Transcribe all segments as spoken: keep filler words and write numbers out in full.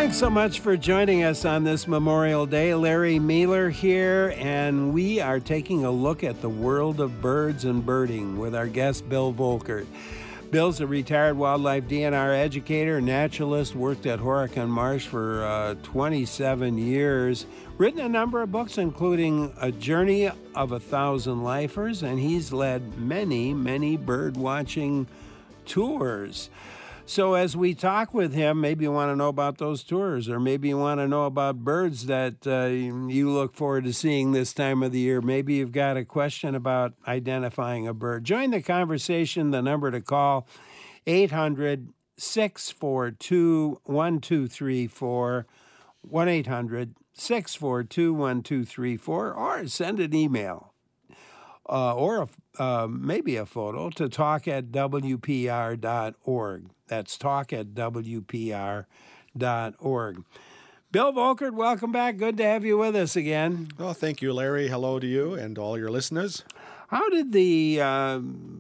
Thanks so much for joining us on this Memorial Day. Larry Mealer here, and we are taking a look at the world of birds and birding with our guest, Bill Volkert. Bill's a retired wildlife D N R educator, naturalist, worked at Horicon Marsh for uh, twenty-seven years, written a number of books, including A Journey of a Thousand Lifers, and he's led many, many bird watching tours. So as we talk with him, maybe you want to know about those tours, or maybe you want to know about birds that uh, you look forward to seeing this time of the year. Maybe you've got a question about identifying a bird. Join the conversation. The number to call, eight hundred, six four two, one two three four, one eight hundred, six four two, one two three four, or send an email uh, or a, uh, maybe a photo to talk at W P R dot org. That's talk at W P R dot org. Bill Volkert, welcome back. Good to have you with us again. Well, thank you, Larry. Hello to you and all your listeners. How did the, uh,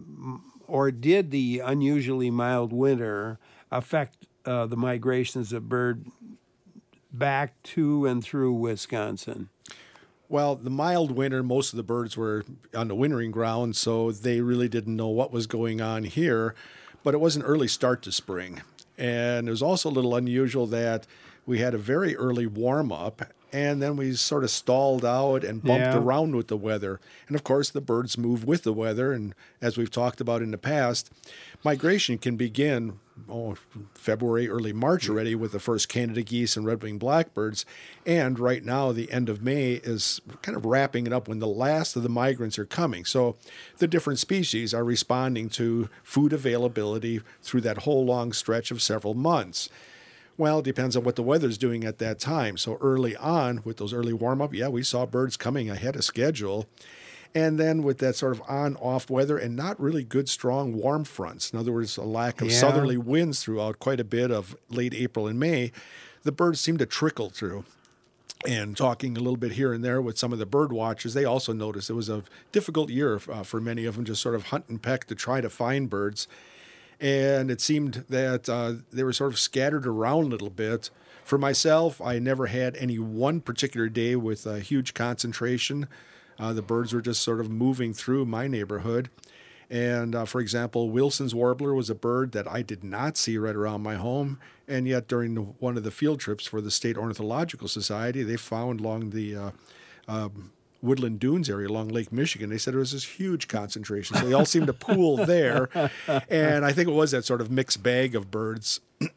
or did the unusually mild winter affect uh, the migrations of bird back to and through Wisconsin? Well, the mild winter, most of the birds were on the wintering ground, so they really didn't know what was going on here. But it was an early start to spring. And it was also a little unusual that we had a very early warm-up, and then we sort of stalled out and bumped Yeah. around with the weather. And, of course, the birds move with the weather. And as we've talked about in the past, migration can begin oh, February, early March already with the first Canada geese and red-winged blackbirds. And right now, the end of May is kind of wrapping it up when the last of the migrants are coming. So the different species are responding to food availability through that whole long stretch of several months. Well, it depends on what the weather's doing at that time. So early on, with those early warm-up, yeah, we saw birds coming ahead of schedule. And then with that sort of on-off weather and not really good, strong warm fronts, in other words, a lack of Yeah. southerly winds throughout quite a bit of late April and May, the birds seemed to trickle through. And talking a little bit here and there with some of the bird watchers, they also noticed it was a difficult year uh, for many of them, just sort of hunt and peck to try to find birds. And it seemed that uh, they were sort of scattered around a little bit. For myself, I never had any one particular day with a huge concentration. Uh, the birds were just sort of moving through my neighborhood. And, uh, for example, Wilson's warbler was a bird that I did not see right around my home. And yet during the, one of the field trips for the State Ornithological Society, they found along the uh, uh, Woodland Dunes area along Lake Michigan, they said there was this huge concentration. So they all seemed to pool there. And I think it was that sort of mixed bag of birds.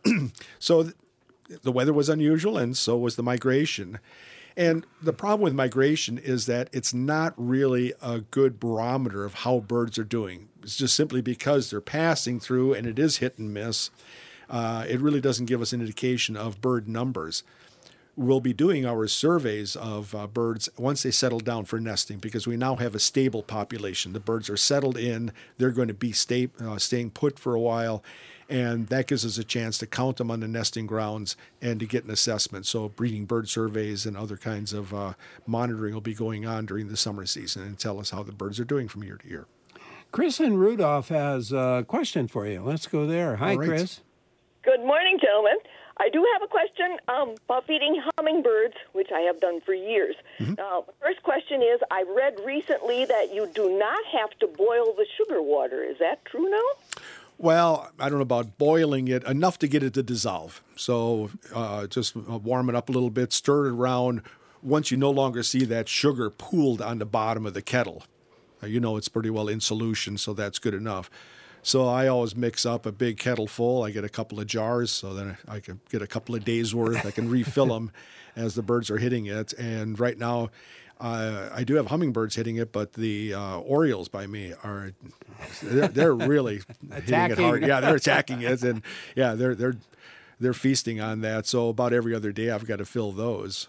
So th- the weather was unusual, and so was the migration. And the problem with migration is that it's not really a good barometer of how birds are doing. It's just simply because they're passing through and it is hit and miss. Uh, it really doesn't give us an indication of bird numbers. We'll be doing our surveys of uh, birds once they settle down for nesting, because we now have a stable population. The birds are settled in. They're going to be stay, uh, staying put for a while. And that gives us a chance to count them on the nesting grounds and to get an assessment. So breeding bird surveys and other kinds of uh, monitoring will be going on during the summer season and tell us how the birds are doing from year to year. Chris in Rudolph has a question for you. Let's go there. Hi, All right. Chris. Good morning, gentlemen. I do have a question um, about feeding hummingbirds, which I have done for years. Mm-hmm. Uh, the first question is, I read recently that you do not have to boil the sugar water. Is that true now? Well, I don't know about boiling it, enough to get it to dissolve. So uh, just warm it up a little bit, stir it around. Once you no longer see that sugar pooled on the bottom of the kettle, uh, you know it's pretty well in solution, so that's good enough. So I always mix up a big kettle full. I get a couple of jars, so then I can get a couple of days' worth. I can refill them as the birds are hitting it. And right now, Uh, I do have hummingbirds hitting it, but the uh, Orioles by me are they're, they're really hitting it hard. Yeah, they're attacking it, and yeah, they're they're they're feasting on that. So about every other day, I've got to fill those.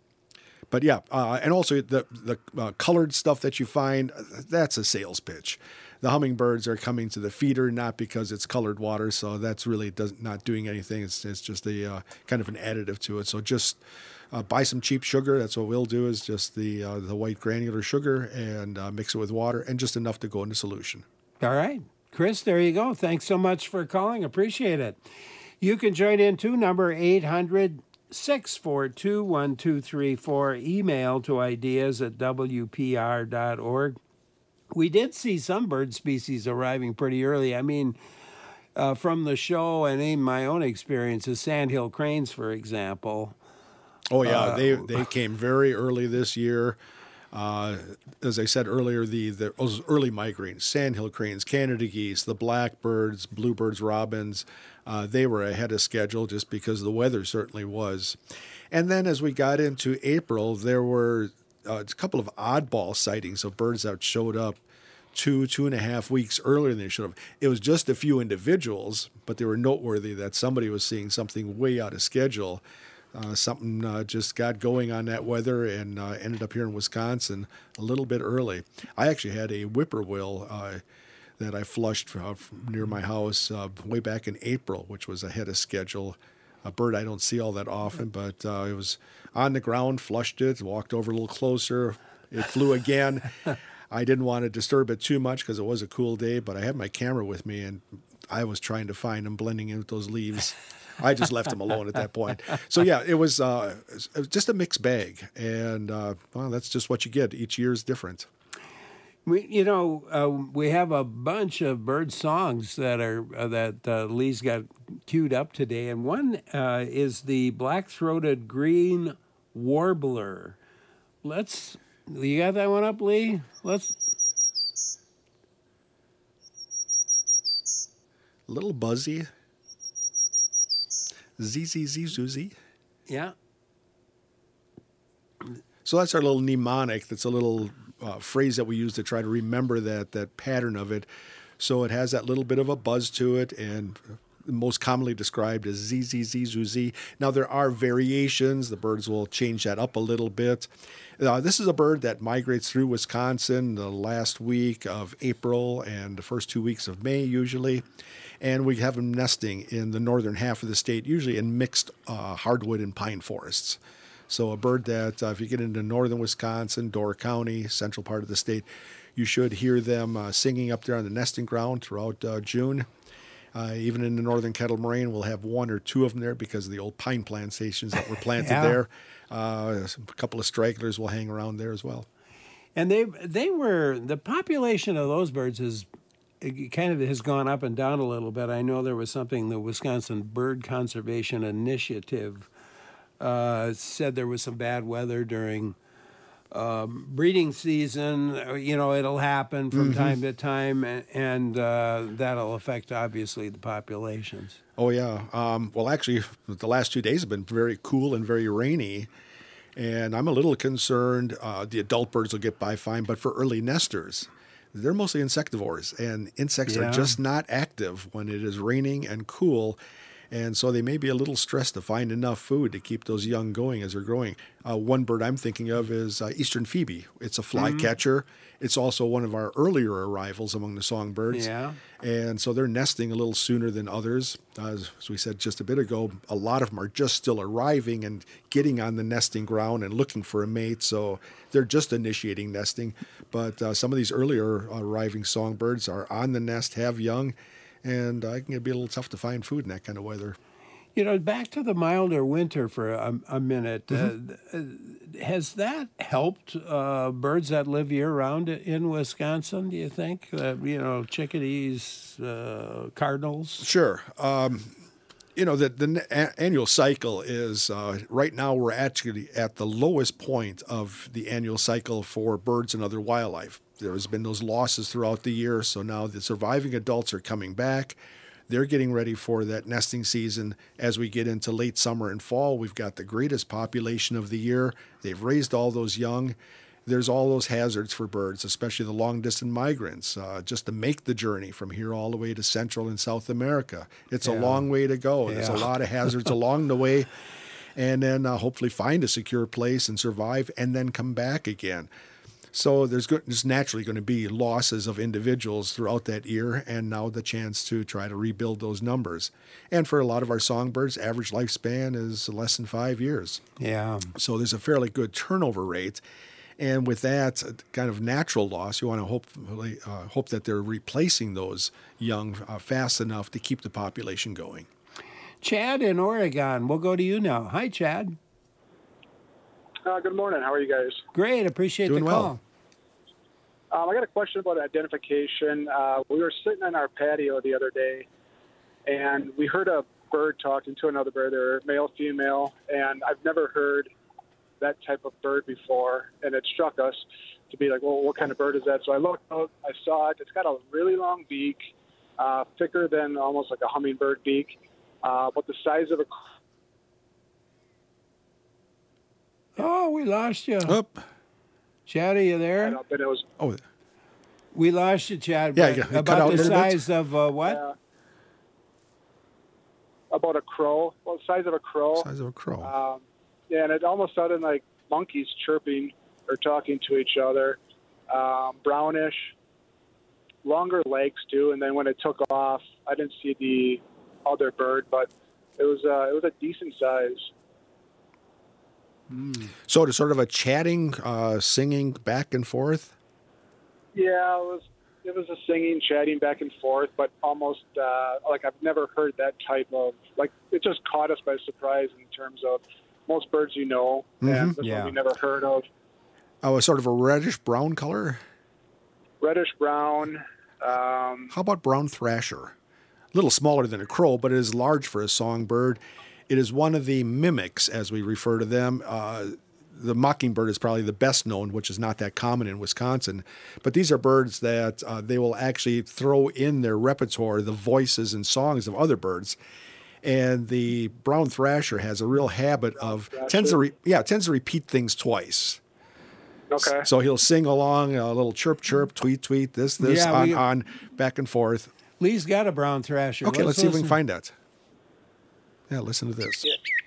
But yeah, uh, and also the the uh, colored stuff that you find, that's a sales pitch. The hummingbirds are coming to the feeder not because it's colored water, so that's really does not doing anything. It's it's just a uh, kind of an additive to it. So just Uh, buy some cheap sugar. That's what we'll do, is just the uh, the white granular sugar, and uh, mix it with water and just enough to go into solution. All right. Chris, there you go. Thanks so much for calling. Appreciate it. You can join in too, number eight hundred, six four two, one two three four. Email to ideas at w p r dot org. We did see some bird species arriving pretty early. I mean, uh, from the show and in my own experiences, sandhill cranes, for example. Oh, yeah, Uh, they they came very early this year. Uh, as I said earlier, the, the those early migrating, sandhill cranes, Canada geese, the blackbirds, bluebirds, robins, uh, they were ahead of schedule just because the weather certainly was. And then as we got into April, there were uh, a couple of oddball sightings of birds that showed up two, two and a half weeks earlier than they should have. It was just a few individuals, but they were noteworthy that somebody was seeing something way out of schedule. Uh, something uh, just got going on that weather and uh, ended up here in Wisconsin a little bit early. I actually had a whippoorwill uh, that I flushed uh, near my house uh, way back in April, which was ahead of schedule. A bird I don't see all that often, but uh, it was on the ground, flushed it, walked over a little closer. It flew again. I didn't want to disturb it too much because it was a cool day, but I had my camera with me, and I was trying to find them blending in with those leaves. I just left them alone at that point. So, yeah, it was, uh, it was just a mixed bag. And, uh, well, that's just what you get. Each year is different. We, you know, uh, we have a bunch of bird songs that are uh, that uh, Lee's got queued up today, and one uh, is the black-throated green warbler. Let's, you got that one up, Lee? Let's. A little buzzy. Z Z Z Zuzi. Yeah. So that's our little mnemonic. That's a little uh, phrase that we use to try to remember that that pattern of it. So it has that little bit of a buzz to it, and most commonly described as Z Z Z Zuzi. Now there are variations. The birds will change that up a little bit. Uh, this is a bird that migrates through Wisconsin the last week of April and the first two weeks of May usually. And we have them nesting in the northern half of the state, usually in mixed uh, hardwood and pine forests. So a bird that, uh, if you get into northern Wisconsin, Door County, central part of the state, you should hear them uh, singing up there on the nesting ground throughout uh, June. Uh, even in the northern Kettle Moraine, we'll have one or two of them there because of the old pine plantations that were planted yeah. there. Uh, a couple of stragglers will hang around there as well. And they they were, the population of those birds is it kind of has gone up and down a little bit. I know there was something, the Wisconsin Bird Conservation Initiative uh, said there was some bad weather during um, breeding season. You know, it'll happen from mm-hmm. time to time, and, and uh, that'll affect, obviously, the populations. Oh, yeah. Um, well, actually, the last two days have been very cool and very rainy, and I'm a little concerned. Uh, the adult birds will get by fine, but for early nesters, they're mostly insectivores, and insects yeah. are just not active when it is raining and cool, and so they may be a little stressed to find enough food to keep those young going as they're growing. Uh, one bird I'm thinking of is uh, eastern phoebe. It's a flycatcher. Mm-hmm. It's also one of our earlier arrivals among the songbirds, yeah. and so they're nesting a little sooner than others. Uh, as we said just a bit ago, a lot of them are just still arriving and getting on the nesting ground and looking for a mate, so they're just initiating nesting. But uh, some of these earlier arriving songbirds are on the nest, have young, and uh, it can be a little tough to find food in that kind of weather. You know, back to the milder winter for a, a minute. Mm-hmm. Uh, has that helped uh, birds that live year-round in Wisconsin, do you think? Uh, you know, chickadees, uh, cardinals? Sure. Um, you know, the, the a- annual cycle is, uh, right now we're actually at the lowest point of the annual cycle for birds and other wildlife. There has been those losses throughout the year, so now the surviving adults are coming back. They're getting ready for that nesting season. As we get into late summer and fall, we've got the greatest population of the year. They've raised all those young. There's all those hazards for birds, especially the long-distance migrants, uh, just to make the journey from here all the way to Central and South America. It's yeah. a long way to go. Yeah. There's a lot of hazards along the way. And then uh, hopefully find a secure place and survive and then come back again. So there's, go- there's naturally going to be losses of individuals throughout that year, and now the chance to try to rebuild those numbers. And for a lot of our songbirds, average lifespan is less than five years. Yeah. So there's a fairly good turnover rate. And with that kind of natural loss, you want to hopefully uh, hope that they're replacing those young uh, fast enough to keep the population going. Chad in Oregon. We'll go to you now. Hi, Chad. Uh, good morning. How are you guys? Great. Appreciate Doing the call. Well. Um, I got a question about identification. Uh, we were sitting on our patio the other day, and we heard a bird talking to another bird. They were male, female, and I've never heard that type of bird before, and it struck us to be like, well, what kind of bird is that? So I looked out, I saw it. It's got a really long beak, uh, thicker than almost like a hummingbird beak, uh, but the size of a... Oh, we lost you. Up. Chad, are you there? And it was Oh, We lost you, Chad. Yeah, but you got cut out about a the little bit. size of uh, what? uh, about a crow, well, the size of a crow. size of a crow. Um, yeah, and it almost sounded like monkeys chirping or talking to each other. Um, brownish, longer legs too. And then when it took off, I didn't see the other bird, but it was uh, it was a decent size. So it's sort of a chatting, uh, singing back and forth. Yeah, it was it was a singing, chatting back and forth, but almost uh, like I've never heard that type of like it just caught us by surprise in terms of most birds you know, and this Yeah. one we never heard of. Oh, it's sort of a reddish brown color. Reddish brown. Um, How about brown thrasher? A little smaller than a crow, but it is large for a songbird. It is one of the mimics, as we refer to them. Uh, the mockingbird is probably the best known, which is not that common in Wisconsin. But these are birds that uh, they will actually throw in their repertoire the voices and songs of other birds. And the brown thrasher has a real habit of tends to re- yeah tends to repeat things twice. okay. So he'll sing along a little chirp chirp, tweet tweet, this this Yeah, on we- on back and forth. Lee's got a brown thrasher. Okay, let's, see if we listen. can find that. Yeah, listen to this.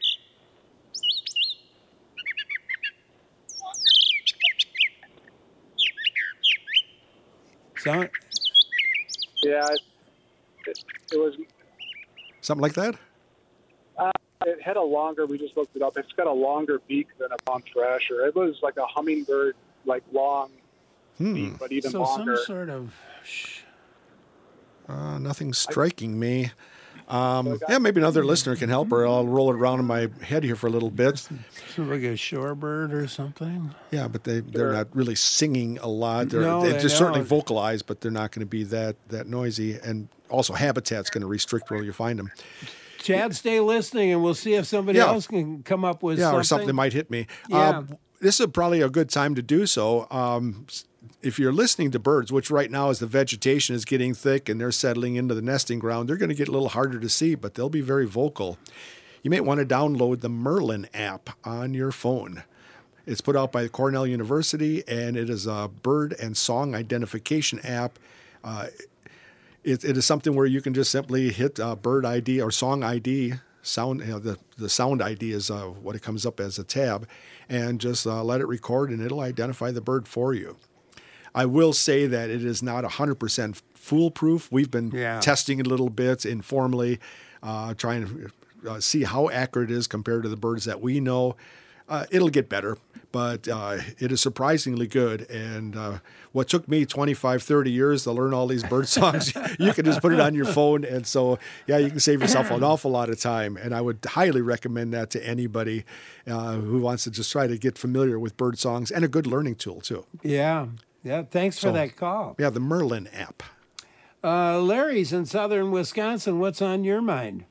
Sound- Yeah, it, it, it was. Something like that? It had a longer. We just looked it up. It's got a longer beak than a brown thrasher. It was like a hummingbird, like long beak, but even so longer. some sort of. Sh- Uh, nothing striking me. Um, yeah, maybe another listener can help, or I'll roll it around in my head here for a little bit. Sort of like a shorebird or something. Yeah, but they, they're not really singing a lot. They're, No, they they just certainly don't. vocalize, but they're not going to be that, that noisy. And also, habitat's going to restrict where you find them. Chad, stay listening, and we'll see if somebody Yeah. else can come up with Yeah, something. or something that might hit me. Yeah. Um, this is probably a good time to do so. Um, if you're listening to birds, which right now as the vegetation is getting thick and they're settling into the nesting ground, they're going to get a little harder to see, but they'll be very vocal. You may want to download the Merlin app on your phone. It's put out by Cornell University, and it is a bird and song identification app. Uh, it, it is something where you can just simply hit uh, bird I D or song I D. Sound, you know, the, the sound I D is uh, what it comes up as a tab, and just uh, let it record, and it'll identify the bird for you. I will say that it is not one hundred percent foolproof. We've been Yeah. testing it a little bit informally, uh, trying to uh, see how accurate it is compared to the birds that we know. Uh, it'll get better, but uh, it is surprisingly good. And uh, what took me twenty-five, thirty years to learn all these bird songs, you can just put it on your phone. And so, yeah, you can save yourself an awful lot of time. And I would highly recommend that to anybody uh, who wants to just try to get familiar with bird songs, and a good learning tool, too. Yeah. Yeah. Thanks for So- that call. Yeah, the Merlin app. Uh, Larry's in southern Wisconsin. What's on your mind?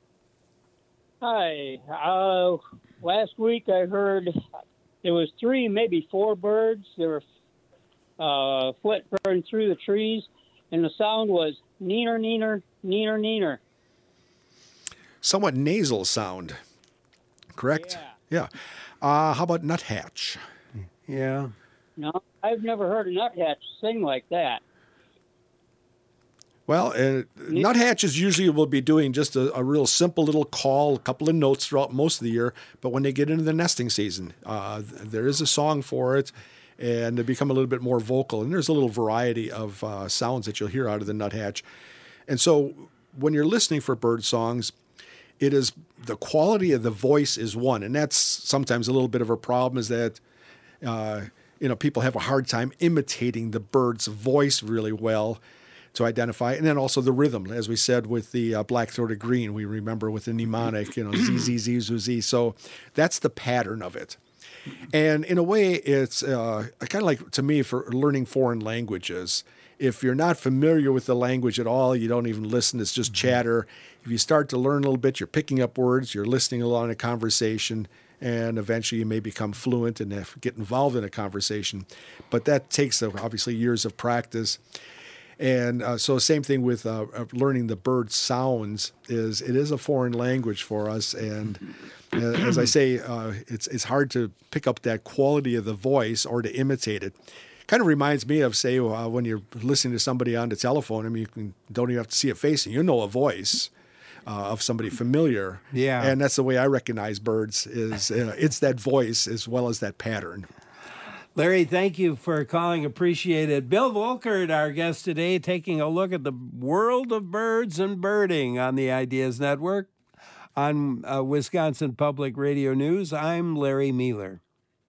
Hi. Uh, last week I heard there was three, maybe four birds. They were uh, flittering through the trees, and the sound was neener, neener, neener, neener. Somewhat nasal sound, correct? Yeah. Uh, how about nuthatch? Yeah. No, I've never heard a nuthatch sing like that. Well, uh, nuthatches usually will be doing just a, a real simple little call, a couple of notes throughout most of the year. But when they get into the nesting season, uh, there is a song for it, and they become a little bit more vocal. And there's a little variety of uh, sounds that you'll hear out of the nuthatch. And so when you're listening for bird songs, it is the quality of the voice is one. And that's sometimes a little bit of a problem, is that uh, you know, people have a hard time imitating the bird's voice really well. to identify, and then also the rhythm, as we said with the uh, black-throated green. We remember with the mnemonic, you know, z z z z z. So that's the pattern of it. And in a way, it's uh, kind of like, to me, for learning foreign languages. If you're not familiar with the language at all, you don't even listen, it's just chatter. If you start to learn a little bit, you're picking up words, you're listening along in a conversation, and eventually you may become fluent and get involved in a conversation. But that takes, uh, obviously, years of practice. And uh, so same thing with uh, learning the bird sounds, is it is a foreign language for us. And uh, as I say, uh, it's it's hard to pick up that quality of the voice or to imitate it. Kind of reminds me of, say, uh, when you're listening to somebody on the telephone. I mean, you can, don't even have to see a face, and you know a voice uh, of somebody familiar. Yeah. And that's the way I recognize birds, is uh, it's that voice as well as that pattern. Larry, thank you for calling. Appreciate it. Bill Volkert, our guest today, taking a look at the world of birds and birding on the Ideas Network. On uh, Wisconsin Public Radio News, I'm Larry Mealer.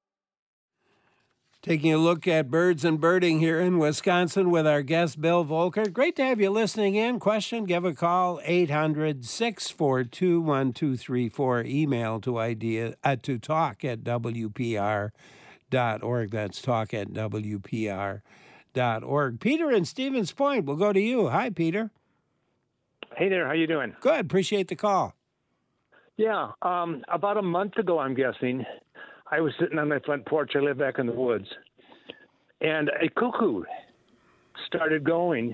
Taking a look at birds and birding here in Wisconsin with our guest, Bill Volkert. Great to have you listening in. Question, give a call, eight hundred, six four two, one two three four. Email to idea uh, to talk at W P R dot org. That's talk at W P R dot org. Peter in Stevens Point, we'll go to you. Hi, Peter. Hey there, how you doing? Good, appreciate the call. Yeah, um, about a month ago, I'm guessing, I was sitting on my front porch. I live back in the woods, and a cuckoo started going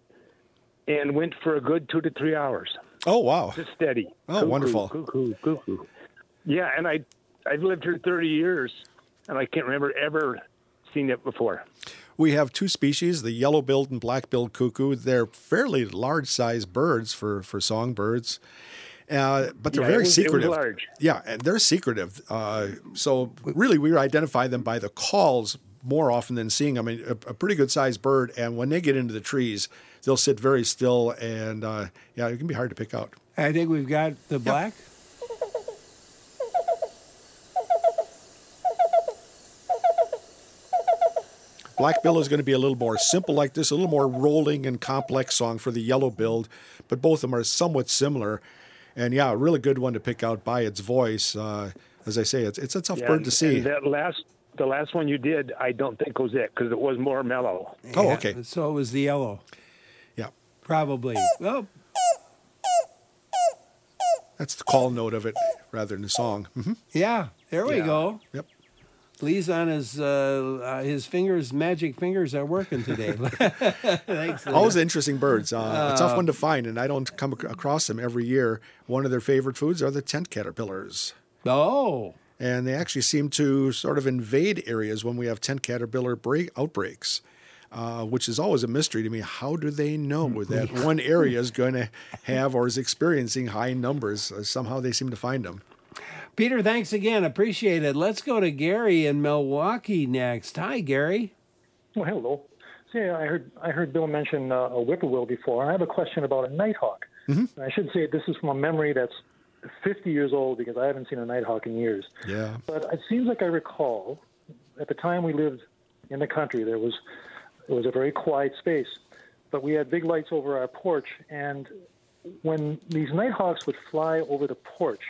and went for a good two to three hours. Oh, wow. Just steady. Oh, cuckoo, wonderful. Cuckoo, cuckoo. Yeah, and I, I've lived here thirty years, and I can't remember ever seeing it before. We have two species, the yellow-billed and black-billed cuckoo. They're fairly large-sized birds for, for songbirds. Uh, but they're yeah, very it was, secretive. It was large. Yeah, and they're secretive. Uh, so really, we identify them by the calls more often than seeing them. I mean, a, a pretty good-sized bird, and when they get into the trees, they'll sit very still, and uh, yeah, it can be hard to pick out. I think we've got the black. Yeah. Black bill is going to be a little more simple like this, a little more rolling and complex song for the yellow-billed, but both of them are somewhat similar. And yeah, a really good one to pick out by its voice. Uh, as I say, it's it's a tough yeah, bird to see. And that last, the last one you did, I don't think was it, because it was more mellow. Oh, Yeah, okay. so it was the yellow. Yeah. Probably. Oh, That's the call note of it rather than the song. Mm-hmm. yeah, there we Yeah. go. Yep. Lee's on his, uh, uh, his fingers, magic fingers are working today. Thanks, Lee. Always interesting birds. Uh, a tough one to find, and I don't come ac- across them every year. One of their favorite foods are the tent caterpillars. Oh, And they actually seem to sort of invade areas when we have tent caterpillar break outbreaks, uh, which is always a mystery to me. How do they know that one area is going to have or is experiencing high numbers? Uh, somehow they seem to find them. Peter, thanks again. Appreciate it. Let's go to Gary in Milwaukee next. Hi, Gary. Well, hello. See, I heard I heard Bill mention uh, a whippoorwill before. I have a question about a nighthawk. Mm-hmm. I should say this is from a memory that's fifty years old because I haven't seen a nighthawk in years. Yeah. But it seems like I recall at the time we lived in the country, there was it was a very quiet space, but we had big lights over our porch, and when these nighthawks would fly over the porch,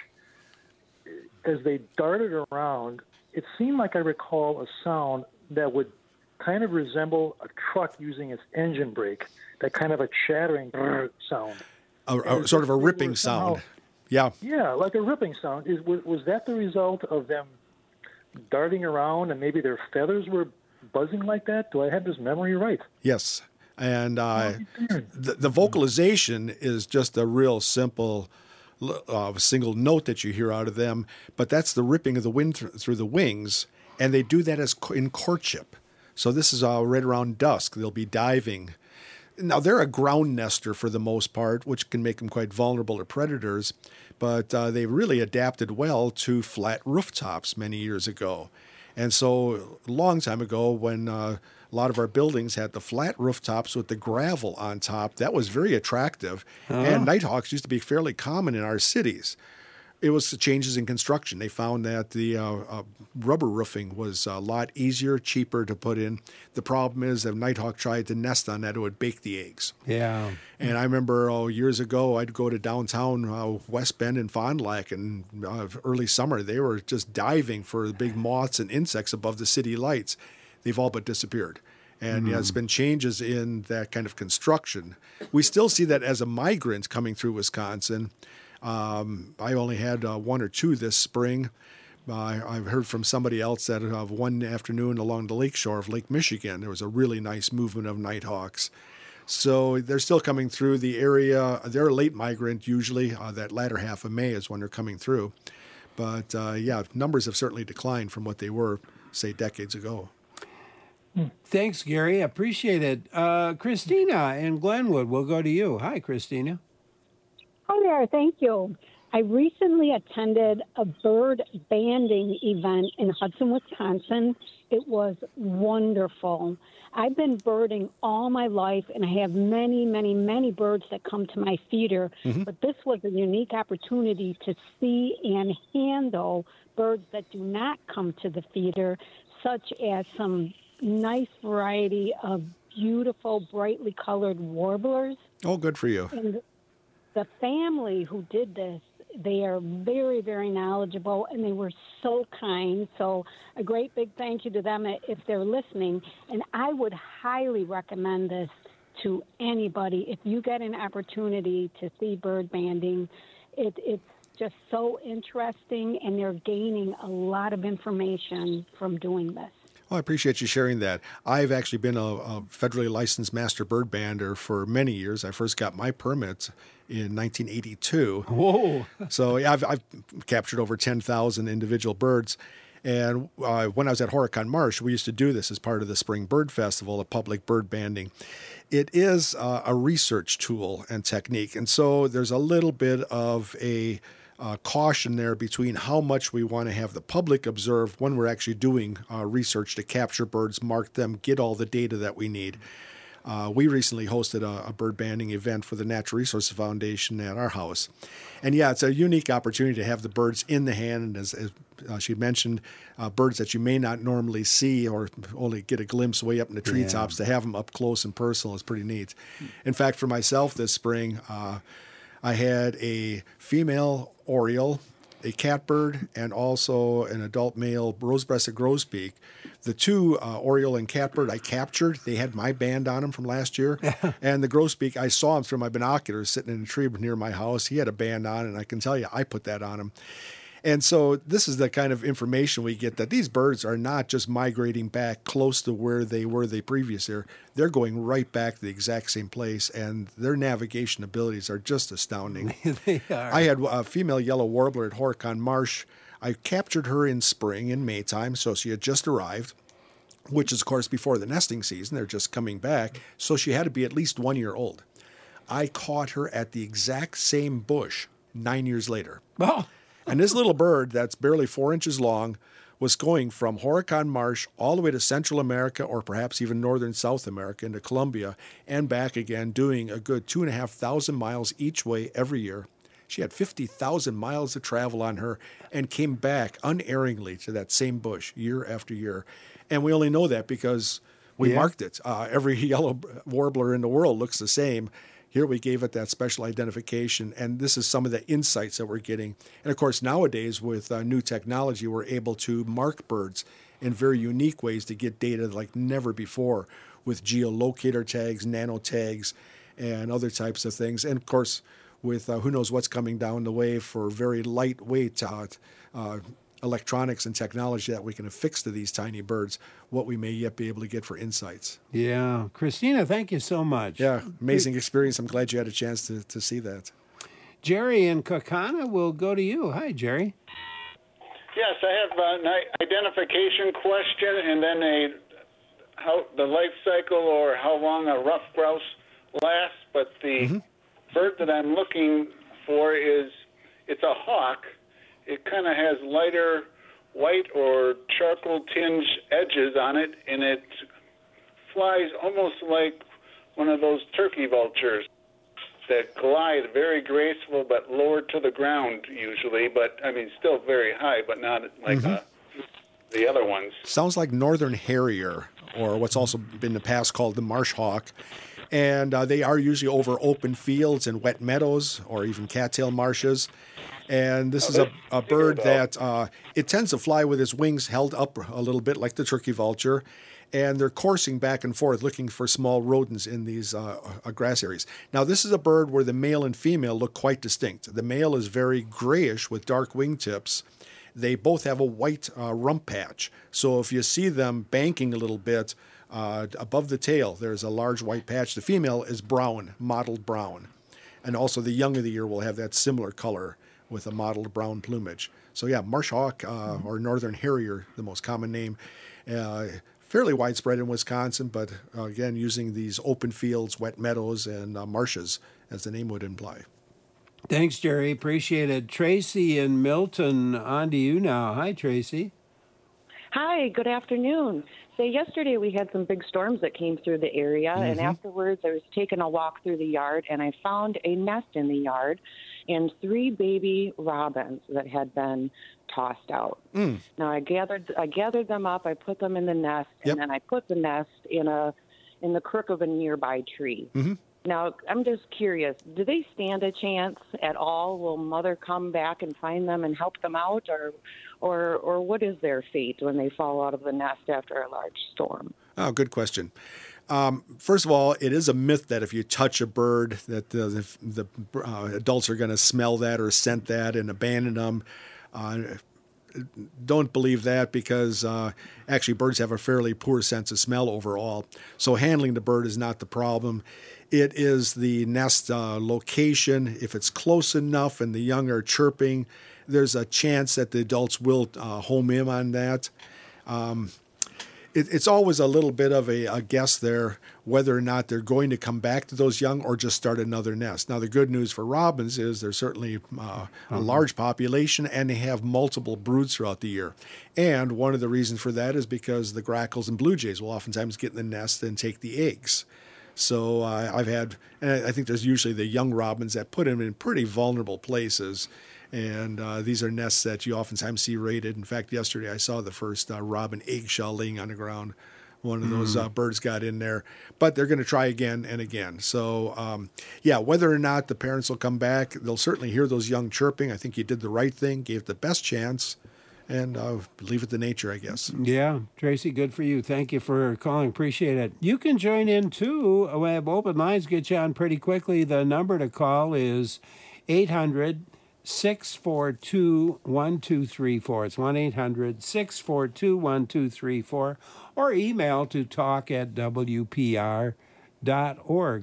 as they darted around, it seemed like I recall a sound that would kind of resemble a truck using its engine brake, that kind of a chattering sound. A, a, sort of a ripping somehow, sound. Yeah. Yeah, like a ripping sound. Is was, was that the result of them darting around and maybe their feathers were buzzing like that? Do I have this memory right? Yes. And uh, the, the vocalization is just a real simple uh, single note that you hear out of them, but that's the ripping of the wind th- through the wings, and they do that as co- in courtship. So this is uh, right around dusk. They'll be diving. Now, they're a ground nester for the most part, which can make them quite vulnerable to predators, but uh, they really adapted well to flat rooftops many years ago. And so a long time ago, when uh, a lot of our buildings had the flat rooftops with the gravel on top, that was very attractive. Uh-huh. And nighthawks used to be fairly common in our cities. it was the changes in construction. They found that the uh, uh, rubber roofing was a lot easier, cheaper to put in. The problem is that Nighthawk tried to nest on that, it would bake the eggs. Yeah. And I remember oh, years ago, I'd go to downtown uh, West Bend and Fond du Lac, and uh, early summer, they were just diving for the big moths and insects above the city lights. They've all but disappeared. And mm. yeah, it's been changes in that kind of construction. We still see that as a migrant coming through Wisconsin. Um, I only had uh, one or two this spring. Uh, I've heard from somebody else that uh, one afternoon along the lakeshore of Lake Michigan, there was a really nice movement of nighthawks. So they're still coming through the area. They're a late migrant usually. Uh, that latter half of May is when they're coming through. But uh, yeah, numbers have certainly declined from what they were, say, decades ago. Thanks, Gary. Appreciate it. Uh, Christina in Glenwood, we'll go to you. Hi, Christina. Hi there. Thank you. I recently attended a bird banding event in Hudson, Wisconsin. It was wonderful. I've been birding all my life, and I have many, many, many birds that come to my feeder. Mm-hmm. But this was a unique opportunity to see and handle birds that do not come to the feeder, such as some nice variety of beautiful, brightly colored warblers. Oh, good for you. And the family who did this, they are very, very knowledgeable, and they were so kind. So a great big thank you to them if they're listening. And I would highly recommend this to anybody. If you get an opportunity to see bird banding, it, it's just so interesting, and they're gaining a lot of information from doing this. Well, I appreciate you sharing that. I've actually been a, a federally licensed master bird bander for many years. I first got my permit in nineteen eighty-two. Whoa! So yeah, I've, I've captured over ten thousand individual birds. And uh, when I was at Horicon Marsh, we used to do this as part of the Spring Bird Festival, a public bird banding. It is uh, a research tool and technique. And so there's a little bit of a Uh, caution there between how much we want to have the public observe when we're actually doing uh, research to capture birds, mark them, get all the data that we need. Uh, we recently hosted a, a bird banding event for the Natural Resources Foundation at our house. And yeah, it's a unique opportunity to have the birds in the hand. And as, as uh, she mentioned, uh, birds that you may not normally see or only get a glimpse way up in the treetops, yeah. To have them up close and personal is pretty neat. In fact, for myself this spring, uh, I had a female oriole, a catbird, and also an adult male rose-breasted grosbeak. The two, uh, oriole and catbird, I captured. They had my band on them from last year. And the grosbeak, I saw him through my binoculars sitting in a tree near my house. He had a band on, and I can tell you, I put that on him. And so this is the kind of information we get, that these birds are not just migrating back close to where they were the previous year. They're going right back to the exact same place, and their navigation abilities are just astounding. They are. I had a female yellow warbler at Horicon Marsh. I captured her in spring, in May time, so she had just arrived, which is, of course, before the nesting season. They're just coming back, so she had to be at least one year old. I caught her at the exact same bush nine years later. Oh. And this little bird that's barely four inches long was going from Horicon Marsh all the way to Central America, or perhaps even northern South America into Colombia, and back again, doing a good two and a half thousand miles each way every year. She had fifty thousand miles to travel on her and came back unerringly to that same bush year after year. And we only know that because we yeah. marked it. Uh, every yellow warbler in the world looks the same. Here we gave it that special identification, and this is some of the insights that we're getting. And, of course, nowadays with uh, new technology, we're able to mark birds in very unique ways to get data like never before with geolocator tags, nano tags, and other types of things. And, of course, with uh, who knows what's coming down the way for very lightweight uh, uh, electronics and technology that we can affix to these tiny birds, what we may yet be able to get for insights. Yeah. Christina, thank you so much. Yeah, amazing experience. I'm glad you had a chance to, to see that. Jerry in Kaukauna, we'll go to you. Hi, Jerry. Yes, I have an identification question and then a how the life cycle or how long a rough grouse lasts. But the mm-hmm. bird that I'm looking for is, it's a hawk. It kind of has lighter white or charcoal tinge edges on it, and it flies almost like one of those turkey vultures. that glide very graceful, but lower to the ground usually. But I mean, still very high, but not like mm-hmm. uh, the other ones. Sounds like northern harrier, or what's also been in the past called the marsh hawk. And uh, they are usually over open fields and wet meadows, or even cattail marshes. And this oh, is a, a bird that uh, it tends to fly with its wings held up a little bit like the turkey vulture. And they're coursing back and forth looking for small rodents in these uh, uh, grass areas. Now, this is a bird where the male and female look quite distinct. The male is very grayish with dark wingtips. They both have a white uh, rump patch. So if you see them banking a little bit uh, above the tail, there's a large white patch. The female is brown, mottled brown. And also the young of the year will have that similar color with a mottled brown plumage. So yeah, marsh hawk uh, or northern harrier, the most common name. Uh, fairly widespread in Wisconsin, but uh, again, using these open fields, wet meadows, and uh, marshes, as the name would imply. Thanks, Jerry. Appreciate it. Tracy in Milton, on to you now. Hi, Tracy. Hi, good afternoon. So yesterday we had some big storms that came through the area, mm-hmm. and afterwards I was taking a walk through the yard, and I found a nest in the yard and three baby robins that had been tossed out. Mm. Now I gathered I gathered them up, I put them in the nest, yep. and then I put the nest in a in the crook of a nearby tree. Mm-hmm. Now, I'm just curious, do they stand a chance at all? Will Mother come back and find them and help them out, or or or what is their fate when they fall out of the nest after a large storm? Oh, good question. Um, first of all, it is a myth that if you touch a bird, that the, the, the uh, adults are going to smell that or scent that and abandon them. Uh, don't believe that, because uh, actually birds have a fairly poor sense of smell overall. So handling the bird is not the problem. It is the nest uh, location. If it's close enough and the young are chirping, there's a chance that the adults will uh, home in on that. Um, it, it's always a little bit of a, a guess there whether or not they're going to come back to those young or just start another nest. Now, the good news for robins is there's certainly uh, a large population, and they have multiple broods throughout the year. And one of the reasons for that is because the grackles and blue jays will oftentimes get in the nest and take the eggs. So uh, I've had, and I think there's usually the young robins that put them in pretty vulnerable places. And uh, these are nests that you oftentimes see raided. In fact, yesterday I saw the first uh, robin eggshell laying on the ground. One of those uh, birds got in there. But they're going to try again and again. So, um, yeah, whether or not the parents will come back, they'll certainly hear those young chirping. I think you did the right thing, gave it the best chance. And uh, leave it to nature, I guess. Yeah, Tracy, good for you. Thank you for calling. Appreciate it. You can join in, too. We have open lines, get you on pretty quickly. The number to call is eight hundred, six four two, one two three four. It's one eight hundred, six four two, one two three four. Or email to talk at w p r dot org.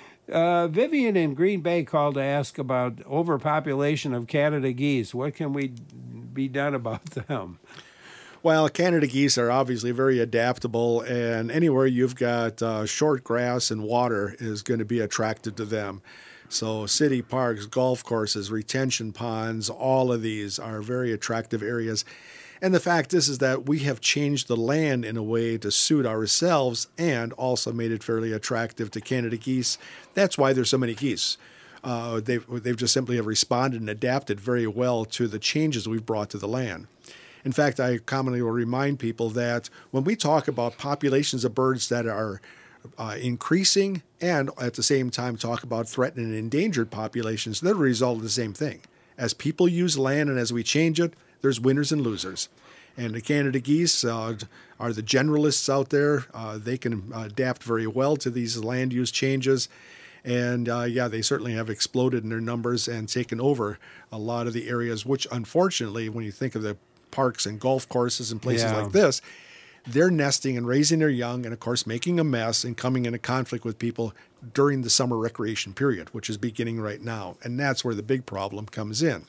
Uh, Vivian in Green Bay called to ask about overpopulation of Canada geese. What can we be done about them? Well, Canada geese are obviously very adaptable, and anywhere you've got uh, short grass and water is going to be attractive to them. So city parks, golf courses, retention ponds, all of these are very attractive areas. And the fact is, is that we have changed the land in a way to suit ourselves and also made it fairly attractive to Canada geese. That's why there's so many geese. Uh, they've, they've just simply have responded and adapted very well to the changes we've brought to the land. In fact, I commonly will remind people that when we talk about populations of birds that are uh, increasing and at the same time talk about threatened and endangered populations, they're the result of the same thing. As people use land and as we change it, there's winners and losers. And the Canada geese uh, are the generalists out there. Uh, they can adapt very well to these land use changes. And, uh, yeah, they certainly have exploded in their numbers and taken over a lot of the areas, which, unfortunately, when you think of the parks and golf courses and places yeah. like this, they're nesting and raising their young and, of course, making a mess and coming into conflict with people during the summer recreation period, which is beginning right now. And that's where the big problem comes in.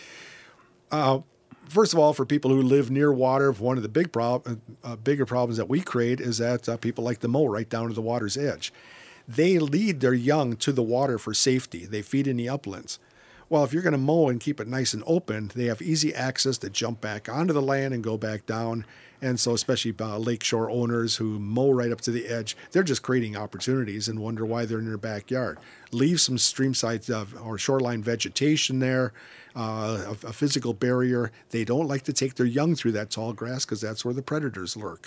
Uh, first of all, for people who live near water, one of the big prob- uh, bigger problems that we create is that uh, people like to mow right down to the water's edge. They lead their young to the water for safety. They feed in the uplands. Well, if you're going to mow and keep it nice and open, they have easy access to jump back onto the land and go back down. And so especially uh, lakeshore owners who mow right up to the edge, they're just creating opportunities and wonder why they're in their backyard. Leave some streamside uh, or shoreline vegetation there, uh, a, a physical barrier. They don't like to take their young through that tall grass because that's where the predators lurk.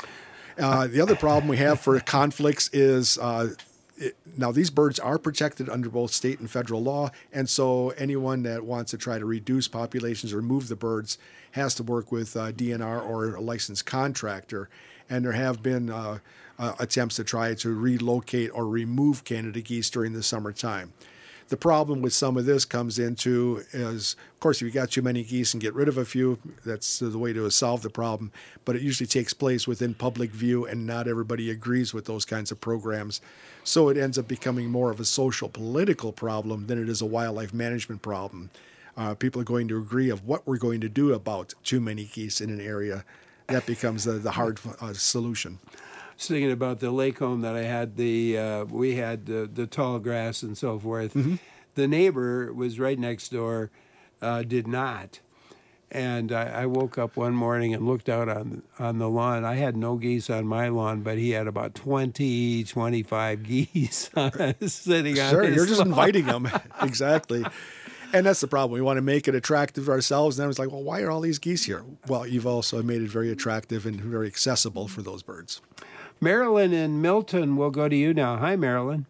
Uh, the other problem we have for conflicts is uh, it, now these birds are protected under both state and federal law, and so anyone that wants to try to reduce populations or move the birds has to work with uh, D N R or a licensed contractor. And there have been uh, uh, attempts to try to relocate or remove Canada geese during the summertime. The problem with some of this comes into is, of course, if you got too many geese and get rid of a few, that's the way to solve the problem. But it usually takes place within public view, and not everybody agrees with those kinds of programs. So it ends up becoming more of a social political problem than it is a wildlife management problem. Uh, people are going to agree of what we're going to do about too many geese in an area. That becomes the, the hard uh, solution. I was thinking about the lake home that I had. The uh, we had the, the tall grass and so forth. Mm-hmm. The neighbor was right next door, uh, did not. And I, I woke up one morning and looked out on on the lawn. I had no geese on my lawn, but he had about twenty, twenty-five geese sitting on sure, his you're just lawn. Inviting them. Exactly. And that's the problem. We want to make it attractive to ourselves. And then it's like, well, why are all these geese here? Well, you've also made it very attractive and very accessible for those birds. Marilyn in Milton, we'll go to you now. Hi, Marilyn.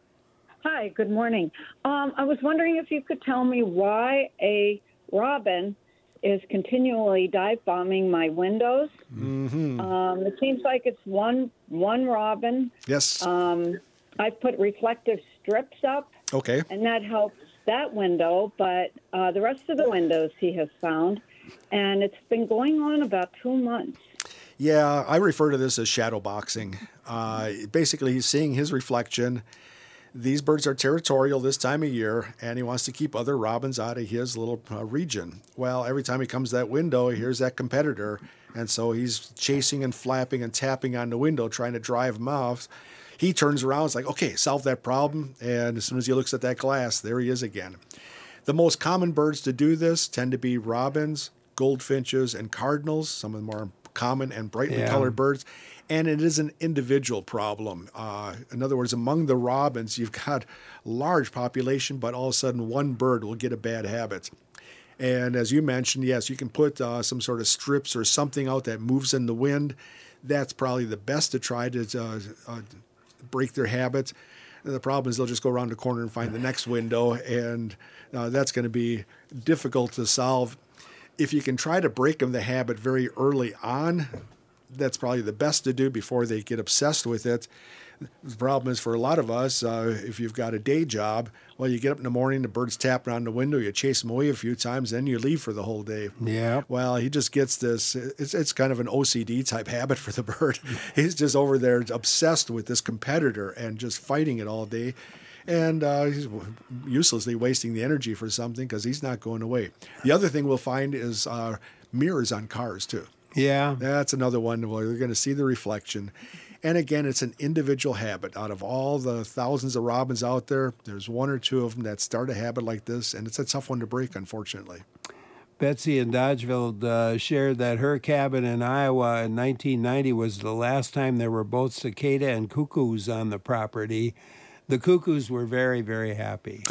Hi, good morning. Um, I was wondering if you could tell me why a robin is continually dive bombing my windows. Mm-hmm. Um, it seems like it's one one robin. Yes. Um, I've put reflective strips up. Okay. And that helps that window, but uh, the rest of the windows he has found, and it's been going on about two months. Yeah, I refer to this as shadow boxing. Uh, basically, he's seeing his reflection. These birds are territorial this time of year, and he wants to keep other robins out of his little uh, region. Well, every time he comes to that window, he hears that competitor, and so he's chasing and flapping and tapping on the window, trying to drive him off. He turns around, it's like, okay, solve that problem. And as soon as he looks at that glass, there he is again. The most common birds to do this tend to be robins, goldfinches, and cardinals. Some of them are common and brightly Yeah. colored birds. And it is an individual problem. Uh, in other words, among the robins, you've got large population, but all of a sudden one bird will get a bad habit. And as you mentioned, yes, you can put uh, some sort of strips or something out that moves in the wind. That's probably the best to try to uh, uh, break their habits. And the problem is they'll just go around the corner and find the next window, and uh, that's going to be difficult to solve. If you can try to break them the habit very early on, that's probably the best to do before they get obsessed with it. The problem is for a lot of us, uh, if you've got a day job, well, you get up in the morning, the bird's tapping on the window, you chase them away a few times, then you leave for the whole day. Yeah. Well, he just gets this, it's, it's kind of an O C D type habit for the bird. He's just over there obsessed with this competitor and just fighting it all day. And uh, he's uselessly wasting the energy for something because he's not going away. The other thing we'll find is uh, mirrors on cars, too. Yeah. That's another one where you're going to see the reflection. And again, it's an individual habit. Out of all the thousands of robins out there, there's one or two of them that start a habit like this, and it's a tough one to break, unfortunately. Betsy in Dodgeville uh, shared that her cabin in Iowa in nineteen ninety was the last time there were both cicada and cuckoos on the property. The cuckoos were very, very happy.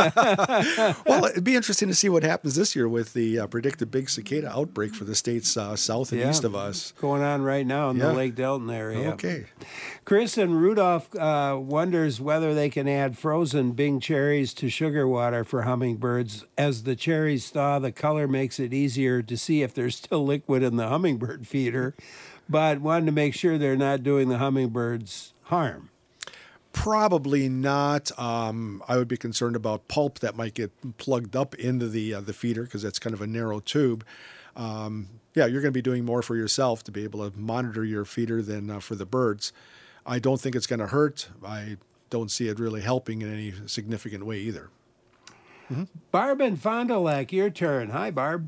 Well, it'd be interesting to see what happens this year with the uh, predicted big cicada outbreak for the states uh, south and Yeah, east of us. Going on right now in Yeah. the Lake Delton area. Okay. Chris and Rudolph uh, wonders whether they can add frozen Bing cherries to sugar water for hummingbirds. As the cherries thaw, the color makes it easier to see if there's still liquid in the hummingbird feeder, but wanted to make sure they're not doing the hummingbirds harm. Probably not. Um, I would be concerned about pulp that might get plugged up into the uh, the feeder because that's kind of a narrow tube. Um, yeah, you're going to be doing more for yourself to be able to monitor your feeder than uh, for the birds. I don't think it's going to hurt. I don't see it really helping in any significant way either. Mm-hmm. Barb and Fond du Lac, your turn. Hi, Barb.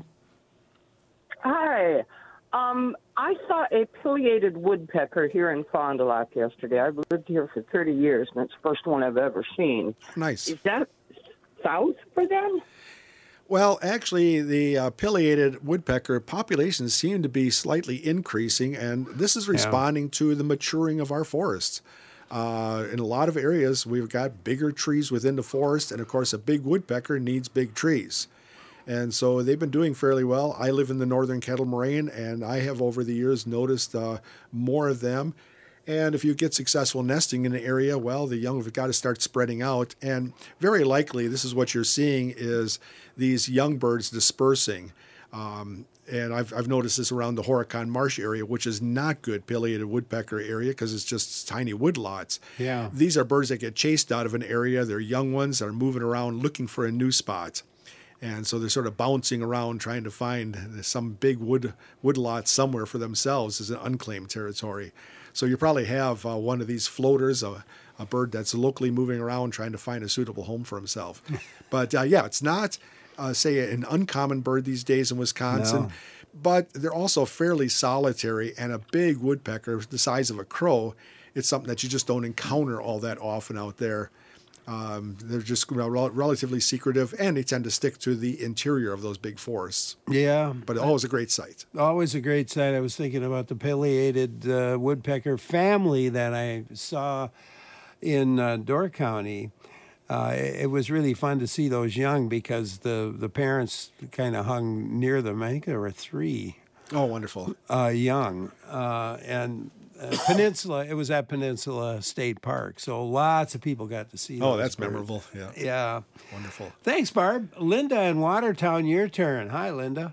Hi. Um, I saw a pileated woodpecker here in Fond du Lac yesterday. I've lived here for thirty years, and it's the first one I've ever seen. Nice. Is that south for them? Well, actually, the uh, pileated woodpecker populations seem to be slightly increasing, and this is responding yeah. to the maturing of our forests. Uh, in a lot of areas, we've got bigger trees within the forest, and of course, a big woodpecker needs big trees. And so they've been doing fairly well. I live in the northern Kettle Moraine, and I have over the years noticed uh, more of them. And if you get successful nesting in an area, well, the young have got to start spreading out. And very likely, this is what you're seeing is these young birds dispersing. Um, and I've, I've noticed this around the Horicon Marsh area, which is not good pileated woodpecker area because it's just tiny woodlots. Yeah. These are birds that get chased out of an area. They're young ones that are moving around looking for a new spot. And so they're sort of bouncing around trying to find some big wood woodlot somewhere for themselves as an unclaimed territory. So you probably have uh, one of these floaters, a, a bird that's locally moving around trying to find a suitable home for himself. But uh, yeah, it's not, uh, say, an uncommon bird these days in Wisconsin, no. but they're also fairly solitary, and a big woodpecker the size of a crow, it's something that you just don't encounter all that often out there. Um, they're just rel- relatively secretive, and they tend to stick to the interior of those big forests. Yeah. But always a great sight. Always a great sight. I was thinking about the pileated uh, woodpecker family that I saw in uh, Door County. Uh, it, it was really fun to see those young because the, the parents kind of hung near them. I think there were three. Oh, wonderful. Uh, young. Uh, and... Uh, Peninsula, it was at Peninsula State Park, so lots of people got to see. Oh, those that's birds. memorable. Yeah. Yeah. Wonderful. Thanks, Barb. Linda in Watertown, your turn. Hi, Linda.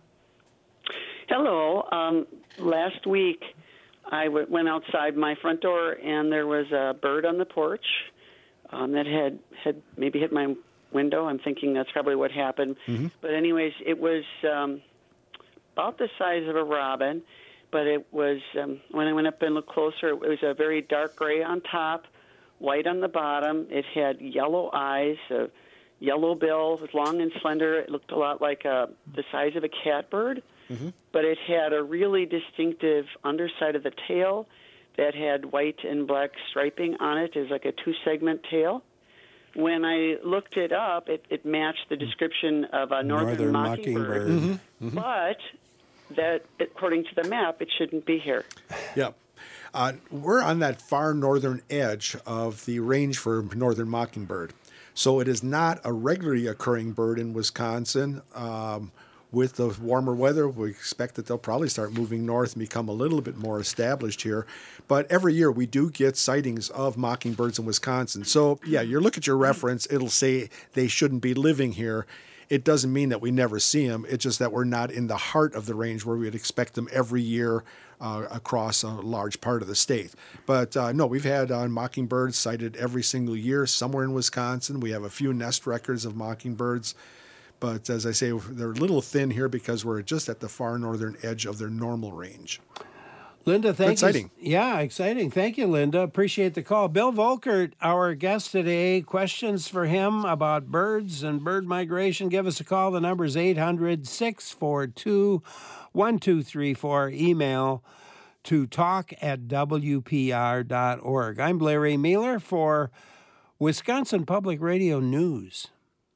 Hello. Um, last week, I w- went outside my front door, and there was a bird on the porch um, that had, had maybe hit my window. I'm thinking that's probably what happened. Mm-hmm. But anyways, it was um, about the size of a robin. But it was, um, when I went up and looked closer, it was a very dark gray on top, white on the bottom. It had yellow eyes, a yellow bill, it was long and slender. It looked a lot like a, the size of a catbird, mm-hmm. but it had a really distinctive underside of the tail that had white and black striping on it. It was like a two-segment tail. When I looked it up, it, it matched the description of a northern, northern mockingbird, mockingbird. Mm-hmm. Mm-hmm. but... that, according to the map, it shouldn't be here. Yep. Uh, we're on that far northern edge of the range for northern mockingbird. So it is not a regularly occurring bird in Wisconsin. Um, with the warmer weather, we expect that they'll probably start moving north and become a little bit more established here. But every year we do get sightings of mockingbirds in Wisconsin. So, yeah, you look at your reference, it'll say they shouldn't be living here. It doesn't mean that we never see them. It's just that we're not in the heart of the range where we'd expect them every year uh, across a large part of the state. But uh, no, we've had uh, mockingbirds sighted every single year somewhere in Wisconsin. We have a few nest records of mockingbirds. But as I say, they're a little thin here because we're just at the far northern edge of their normal range. Linda, thank exciting. you. Yeah, exciting. Thank you, Linda. Appreciate the call. Bill Volkert, our guest today. Questions for him about birds and bird migration, give us a call. The number is eight hundred, six four two, one two three four. Email to talk at w p r dot org. I'm Blair Ray Mealer for Wisconsin Public Radio News.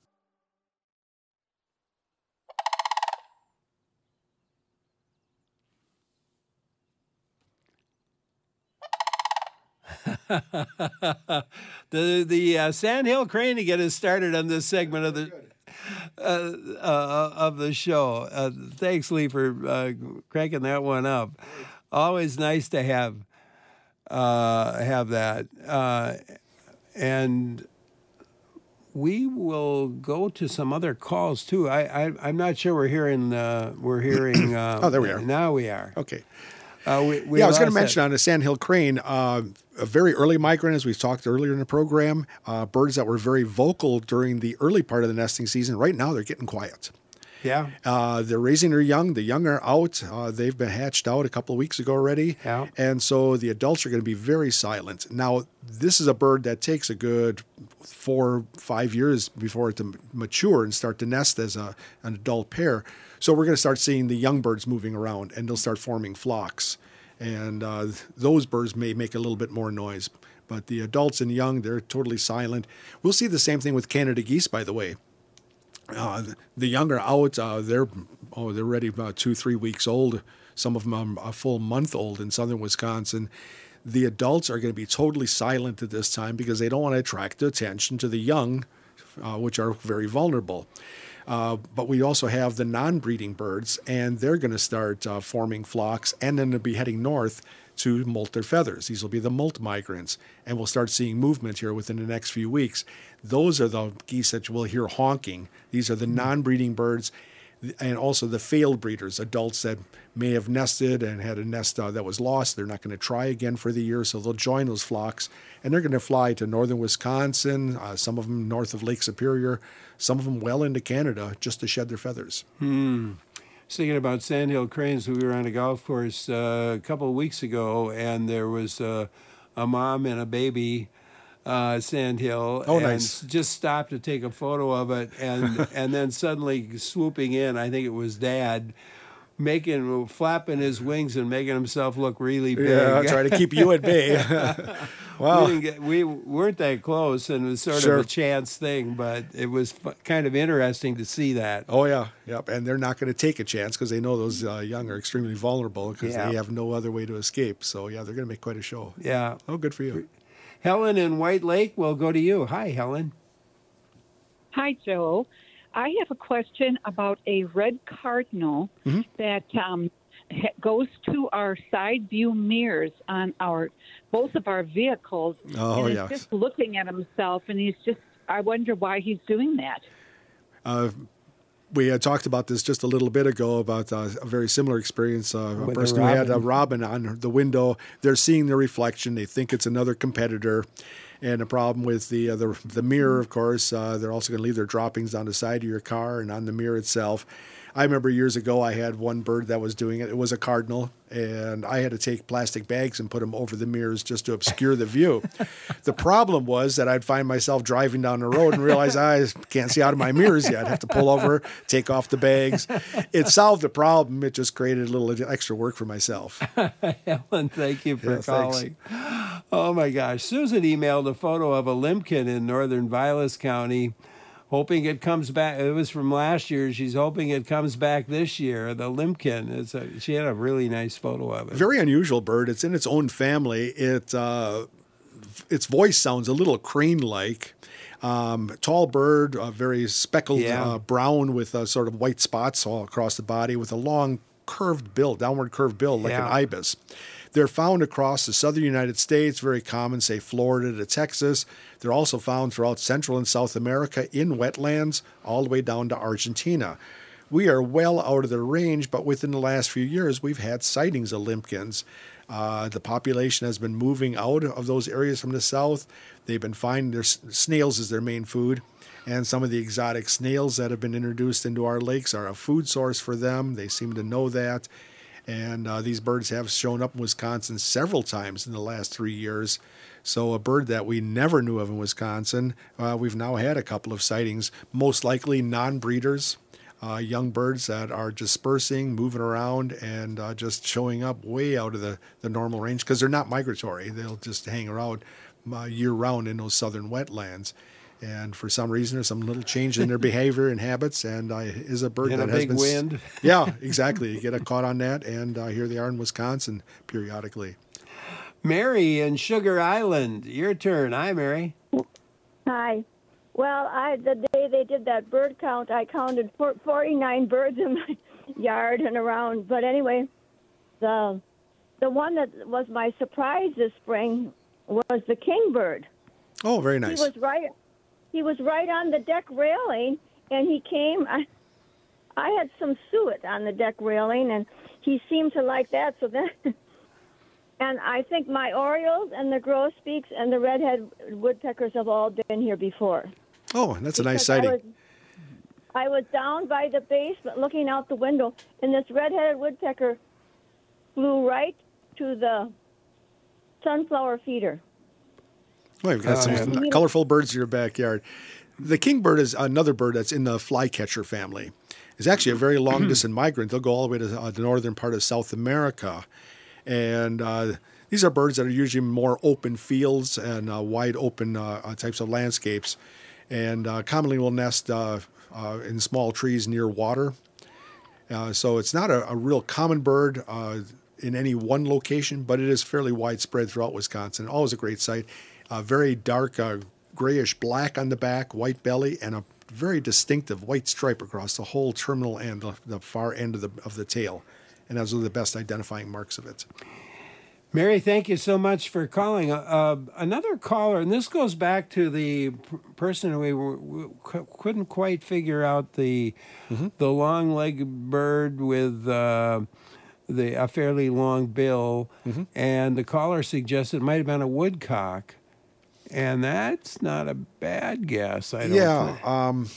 the the uh, Sandhill Crane to get us started on this segment of the uh, uh, of the show. Uh, thanks, Lee, for uh, cranking that one up. Always nice to have uh, have that, uh, and we will go to some other calls too. I, I I'm not sure we're hearing uh, we're hearing. Uh, oh, there we are. Now we are. Okay. Uh, we, we yeah, I was going to that. mention on the Sandhill Crane, uh, a very early migrant, as we've talked earlier in the program, uh, birds that were very vocal during the early part of the nesting season. Right now, they're getting quiet. Yeah. Uh, they're raising their young. The young are out. Uh, they've been hatched out a couple of weeks ago already. Yeah. And so the adults are going to be very silent. Now, this is a bird that takes a good four, five years before it to mature and start to nest as a, an adult pair. So we're going to start seeing the young birds moving around, and they'll start forming flocks. And uh, those birds may make a little bit more noise. But the adults and young, they're totally silent. We'll see the same thing with Canada geese, by the way. Uh, the younger out, uh, they're oh they're already about two three weeks old. Some of them are a full month old in southern Wisconsin. The adults are going to be totally silent at this time because they don't want to attract the attention to the young, uh, which are very vulnerable. Uh, but we also have the non-breeding birds, and they're going to start uh, forming flocks, and then they'll be heading north to molt their feathers. These will be the molt migrants, and we'll start seeing movement here within the next few weeks. Those are the geese that we'll hear honking. These are the non-breeding birds, and also the failed breeders, adults that may have nested and had a nest uh, that was lost. They're not going to try again for the year, so they'll join those flocks, and they're going to fly to northern Wisconsin, uh, some of them north of Lake Superior, some of them well into Canada, just to shed their feathers. Hmm. I was thinking about sandhill cranes. We were on a golf course uh, a couple of weeks ago, and there was uh, a mom and a baby uh, sandhill, oh, and nice. just stopped to take a photo of it, and and then suddenly swooping in, I think it was Dad, making flapping his wings and making himself look really big. Yeah, trying to keep you at bay. Wow. We, didn't get, we weren't that close, and it was sort Sure. of a chance thing, but it was f- kind of interesting to see that. Oh, yeah. Yep. And they're not going to take a chance because they know those uh, young are extremely vulnerable because Yeah. they have no other way to escape. So, yeah, they're going to make quite a show. Yeah. Oh, good for you. Helen in White Lake, we'll go to you. Hi, Helen. Hi, Joe. I have a question about a red cardinal Mm-hmm. that um, ha- goes to our side view mirrors on our both of our vehicles. Oh, and he's yes. just looking at himself, and he's just, I wonder why he's doing that. Uh, we had talked about this just a little bit ago about uh, a very similar experience. Uh, a With the person who had a robin. robin on the window. They're seeing the reflection. They think it's another competitor. And the problem with the uh, the, the mirror, of course, uh, they're also going to leave their droppings on the side of your car and on the mirror itself. I remember years ago I had one bird that was doing it. It was a cardinal, and I had to take plastic bags and put them over the mirrors just to obscure the view. The problem was that I'd find myself driving down the road and realize I can't see out of my mirrors yet. I'd have to pull over, take off the bags. It solved the problem. It just created a little extra work for myself. Helen, thank you for Yeah, thanks. calling. Oh, my gosh. Susan emailed a photo of a limpkin in northern Vilas County, hoping it comes back. It was from last year. She's hoping it comes back this year. The limpkin. It's a, she had a really nice photo of it. Very unusual bird. It's in its own family. It uh, its voice sounds a little crane-like. Um, tall bird, uh, very speckled Yeah. uh, brown with uh, sort of white spots all across the body, with a long curved bill, downward curved bill, like Yeah. an ibis. They're found across the southern United States, very common, say Florida to Texas. They're also found throughout Central and South America in wetlands, all the way down to Argentina. We are well out of their range, but within the last few years, we've had sightings of limpkins. Uh, the population has been moving out of those areas from the south. They've been finding their s- snails as their main food, and some of the exotic snails that have been introduced into our lakes are a food source for them. They seem to know that. And uh, these birds have shown up in Wisconsin several times in the last three years. So a bird that we never knew of in Wisconsin, uh, we've now had a couple of sightings, most likely non-breeders, uh, young birds that are dispersing, moving around, and uh, just showing up way out of the, the normal range because they're not migratory. They'll just hang around uh, year-round in those southern wetlands. And for some reason, there's some little change in their behavior and habits, and uh, is a bird And that a has big been. s- wind. Yeah, exactly. You get caught on that, and uh, here they are in Wisconsin periodically. Mary in Sugar Island, your turn. Hi, Mary. Hi. Well, I the day they did that bird count, I counted for, forty-nine birds in my yard and around. But anyway, the the one that was my surprise this spring was the kingbird. Oh, very nice. He was right. He was right on the deck railing, and he came. I, I had some suet on the deck railing, and he seemed to like that. So then, and I think my orioles and the grosbeaks and the redhead woodpeckers have all been here before. Oh, that's a nice Because I sighting. was, I was down by the basement looking out the window, and this red-headed woodpecker flew right to the sunflower feeder. Well, you've got Oh, some yeah. colorful birds in your backyard. The kingbird is another bird that's in the flycatcher family. It's actually a very long distance migrant. They'll go all the way to uh, the northern part of South America. And uh, these are birds that are usually more open fields and uh, wide open uh, uh, types of landscapes. And uh, commonly will nest uh, uh, in small trees near water. Uh, so it's not a, a real common bird uh, in any one location, but it is fairly widespread throughout Wisconsin. Always a great sight. Uh, very dark, uh, grayish black on the back, white belly, and a very distinctive white stripe across the whole terminal and the, the far end of the of the tail. And those are the best identifying marks of it. Mary, thank you so much for calling. Uh, another caller, and this goes back to the p- person we, were, we c- couldn't quite figure out the mm-hmm. the long-legged bird with uh, the a fairly long bill, mm-hmm. and the caller suggested it might have been a woodcock, and that's not a bad guess. I don't yeah, think. Um,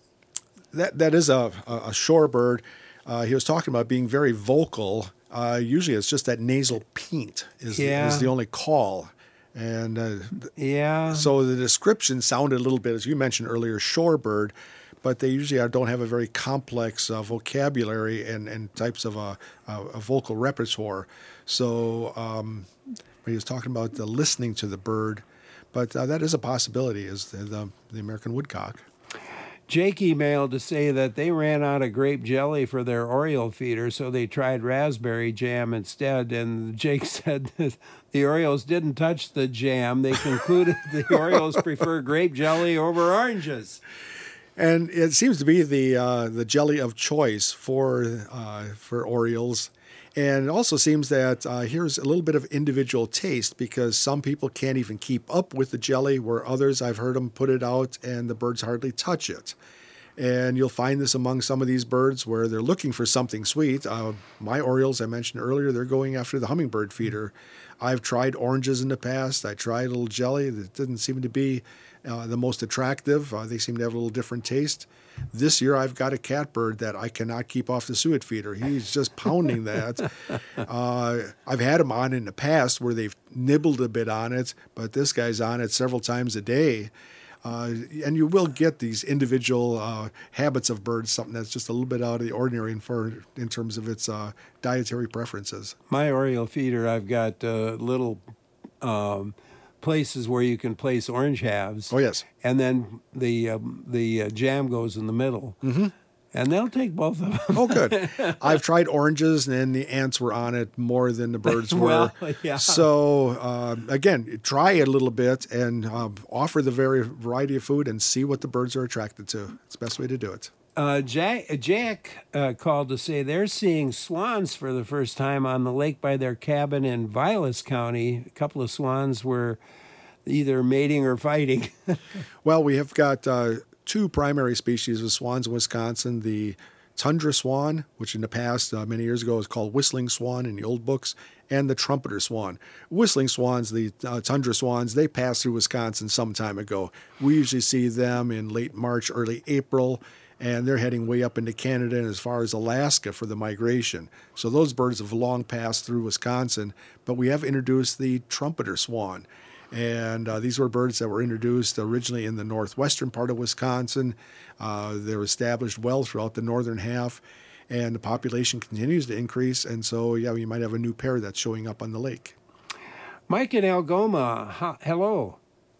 that that is a a shorebird. Uh, he was talking about being very vocal. Uh, usually it's just that nasal peent is, yeah. is the only call. And uh, yeah. so the description sounded a little bit, as you mentioned earlier, shorebird, but they usually are, don't have a very complex uh, vocabulary and, and types of a, a, a vocal repertoire. So um, he was talking about the listening to the bird, but uh, that is a possibility, is the, the, the American woodcock. Jake emailed to say that they ran out of grape jelly for their Oriole feeder, so they tried raspberry jam instead. And Jake said that the Orioles didn't touch the jam. They concluded the Orioles prefer grape jelly over oranges. And it seems to be the uh, the jelly of choice for uh, for Orioles. And it also seems that uh, here's a little bit of individual taste, because some people can't even keep up with the jelly, where others, I've heard them put it out and the birds hardly touch it. And you'll find this among some of these birds where they're looking for something sweet. Uh, my Orioles, I mentioned earlier, they're going after the hummingbird feeder. I've tried oranges in the past. I tried a little jelly that didn't seem to be uh, the most attractive. Uh, they seem to have a little different taste. This year, I've got a catbird that I cannot keep off the suet feeder. He's just pounding that. Uh, I've had him on in the past where they've nibbled a bit on it, but this guy's on it several times a day. Uh, and you will get these individual uh, habits of birds, something that's just a little bit out of the ordinary in, for, in terms of its uh, dietary preferences. My Oriole feeder, I've got uh, little um, places where you can place orange halves. Oh, yes. And then the uh, the uh, jam goes in the middle. Mm-hmm. And they'll take both of them. Oh, good. I've tried oranges, and then the ants were on it more than the birds were. Well, yeah. So, uh, again, try it a little bit and uh, offer the very variety of food and see what the birds are attracted to. It's the best way to do it. Uh, Jack, Jack uh, called to say they're seeing swans for the first time on the lake by their cabin in Vilas County. A couple of swans were either mating or fighting. Well, we have got uh, two primary species of swans in Wisconsin. The tundra swan, which in the past, uh, many years ago, was called whistling swan in the old books, and the trumpeter swan. Whistling swans, the uh, tundra swans, they passed through Wisconsin some time ago. We usually see them in late March, early April, and they're heading way up into Canada and as far as Alaska for the migration. So those birds have long passed through Wisconsin, but we have introduced the trumpeter swan. And uh, these were birds that were introduced originally in the northwestern part of Wisconsin. Uh, they're established well throughout the northern half, and the population continues to increase. And so, yeah, you might have a new pair that's showing up on the lake. Mike in Algoma, ha- hello.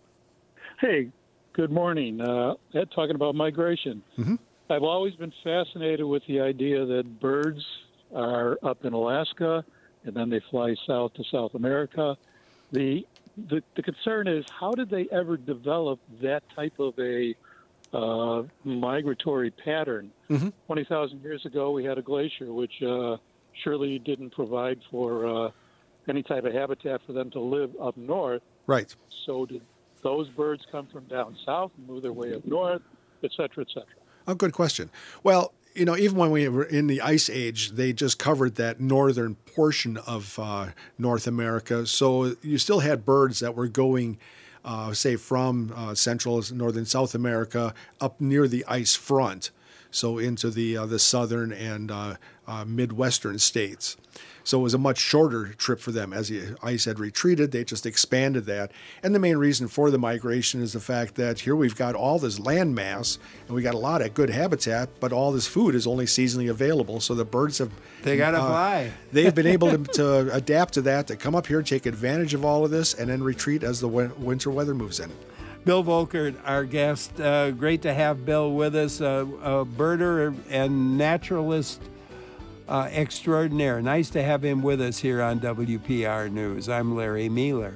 Hey, good morning. Uh, Ed, talking about migration. Mm-hmm. I've always been fascinated with the idea that birds are up in Alaska, and then they fly south to South America. The The, the concern is, how did they ever develop that type of a uh, migratory pattern? Mm-hmm. twenty thousand years ago, we had a glacier, which uh, surely didn't provide for uh, any type of habitat for them to live up north. Right. So did those birds come from down south and move their way up north, et cetera, et cetera? Oh, good question. Well, you know, even when we were in the Ice Age, they just covered that northern portion of uh, North America. So you still had birds that were going, uh, say, from uh, Central, Northern South America up near the ice front, so into the uh, the southern and uh, uh, Midwestern states. So it was a much shorter trip for them. As the ice had retreated, they just expanded that. And the main reason for the migration is the fact that here we've got all this land mass, and we got a lot of good habitat, but all this food is only seasonally available. So the birds have... They got to uh, fly. They've been able to, to adapt to that, to come up here, take advantage of all of this, and then retreat as the winter weather moves in. Bill Volkert, our guest. Uh, great to have Bill with us, uh, a birder and naturalist uh, extraordinaire. Nice to have him with us here on W P R News. I'm Larry Mealer.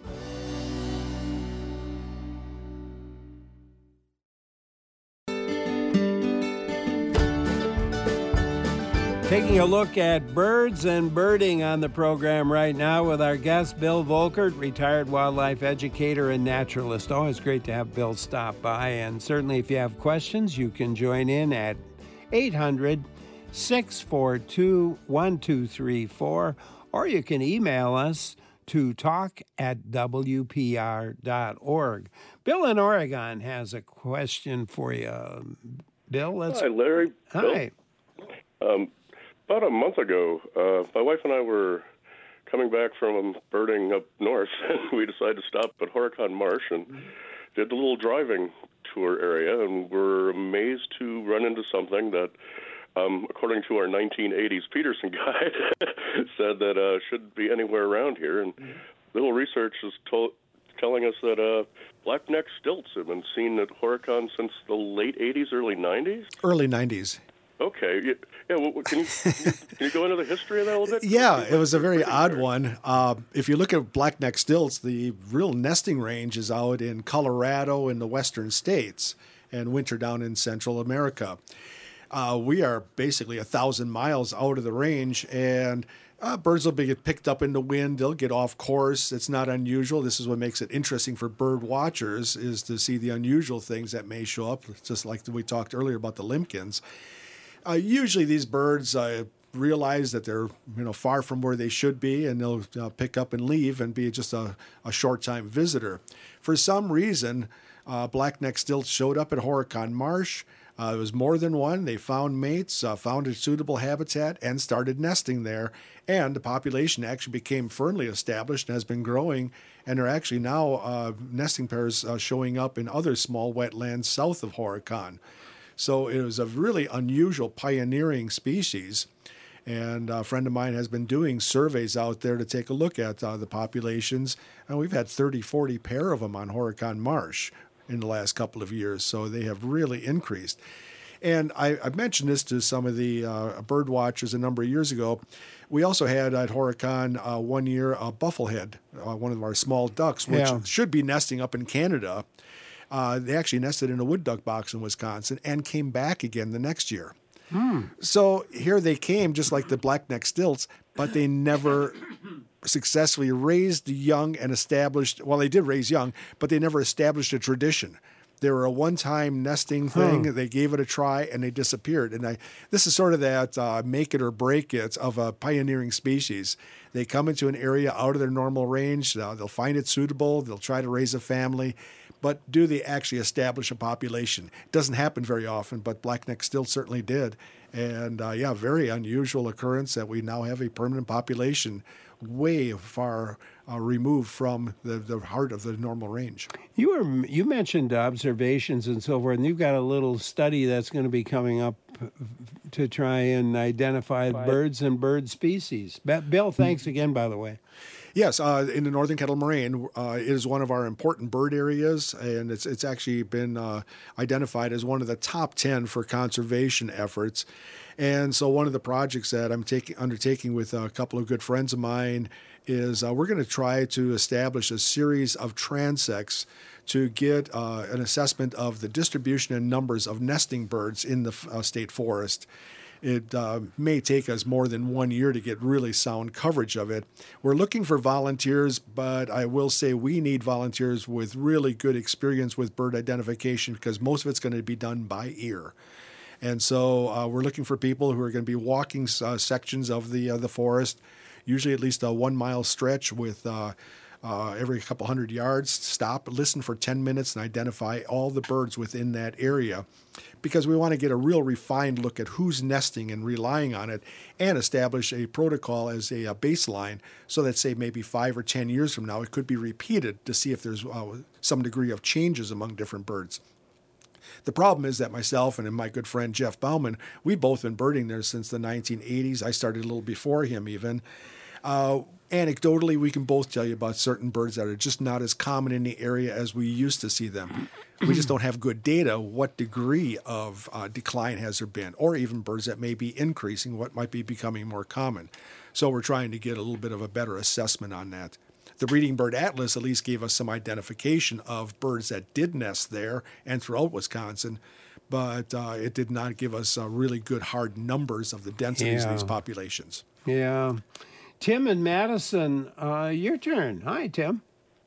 Taking a look at birds and birding on the program right now with our guest, Bill Volkert, retired wildlife educator and naturalist. Always great to have Bill stop by. And certainly if you have questions, you can join in at eight hundred, six four two, one two three four, or you can email us to talk at W P R dot org. Bill in Oregon has a question for you. Bill, let's... Hi, Larry. Hi. Bill. Um, About a month ago, uh, my wife and I were coming back from birding up north, and we decided to stop at Horicon Marsh and did the little driving tour area, and we're amazed to run into something that, um, according to our nineteen eighties Peterson guide, said that uh, shouldn't be anywhere around here. And little research is to- telling us that uh, black-necked stilts have been seen at Horicon since the late eighties, early nineties? Early nineties. Okay. Yeah, yeah well, can, you, can you can you go into the history of that a little bit? Yeah, it was a very odd one. Uh, if you look at black-necked stilts, the real nesting range is out in Colorado and the western states and winter down in Central America. Uh, we are basically a thousand miles out of the range, and uh, birds will be get picked up in the wind. They'll get off course. It's not unusual. This is what makes it interesting for bird watchers, is to see the unusual things that may show up, just like we talked earlier about the limpkins. Uh, usually these birds uh, realize that they're you know far from where they should be, and they'll uh, pick up and leave and be just a, a short-time visitor. For some reason, uh, black-necked stilts showed up at Horicon Marsh. Uh, there was more than one. They found mates, uh, found a suitable habitat, and started nesting there. And the population actually became firmly established and has been growing. And there are actually now uh, nesting pairs uh, showing up in other small wetlands south of Horicon. So it was a really unusual pioneering species. And a friend of mine has been doing surveys out there to take a look at uh, the populations. And we've had thirty, forty pair of them on Horicon Marsh in the last couple of years. So they have really increased. And I, I mentioned this to some of the uh, bird watchers a number of years ago. We also had at Horicon uh, one year a bufflehead, uh, one of our small ducks, which Yeah. should be nesting up in Canada. Uh, they actually nested in a wood duck box in Wisconsin and came back again the next year. Hmm. So here they came, just like the black-necked stilts, but they never successfully raised the young and established, well, they did raise young, but they never established a tradition. They were a one-time nesting thing. Huh. They gave it a try, and they disappeared. And I, this is sort of that uh, make it or break it of a pioneering species. They come into an area out of their normal range. Uh, they'll find it suitable. They'll try to raise a family. But do they actually establish a population? It doesn't happen very often, but black-necked stilt certainly did. And, uh, yeah, very unusual occurrence that we now have a permanent population way far uh, removed from the, the heart of the normal range. You were you mentioned observations and so forth, and you've got a little study that's going to be coming up to try and identify Right. birds and bird species. Ba- Bill, thanks again, by the way. Yes, uh, in the Northern Kettle Moraine, uh, it is one of our important bird areas, and it's it's actually been uh, identified as one of the top ten for conservation efforts. And so one of the projects that I'm taking undertaking with a couple of good friends of mine is uh, we're going to try to establish a series of transects to get uh, an assessment of the distribution and numbers of nesting birds in the uh, state forest. It uh, may take us more than one year to get really sound coverage of it. We're looking for volunteers, but I will say we need volunteers with really good experience with bird identification because most of it's going to be done by ear. And so uh, we're looking for people who are going to be walking uh, sections of the uh, the forest, usually at least a one-mile stretch with uh, uh, every couple hundred yards. Stop, listen for ten minutes, and identify all the birds within that area, because we want to get a real refined look at who's nesting and relying on it, and establish a protocol as a, a baseline so that, say, maybe five or ten years from now, it could be repeated to see if there's uh, some degree of changes among different birds. The problem is that myself and my good friend Jeff Bauman, we've both been birding there since the nineteen eighties. I started a little before him even. Uh, Anecdotally, we can both tell you about certain birds that are just not as common in the area as we used to see them. We just don't have good data what degree of uh, decline has there been, or even birds that may be increasing, what might be becoming more common. So we're trying to get a little bit of a better assessment on that. The Breeding Bird Atlas at least gave us some identification of birds that did nest there and throughout Wisconsin, but uh, it did not give us uh, really good hard numbers of the densities Yeah. of these populations. Yeah. Tim and Madison, uh, your turn. Hi, Tim.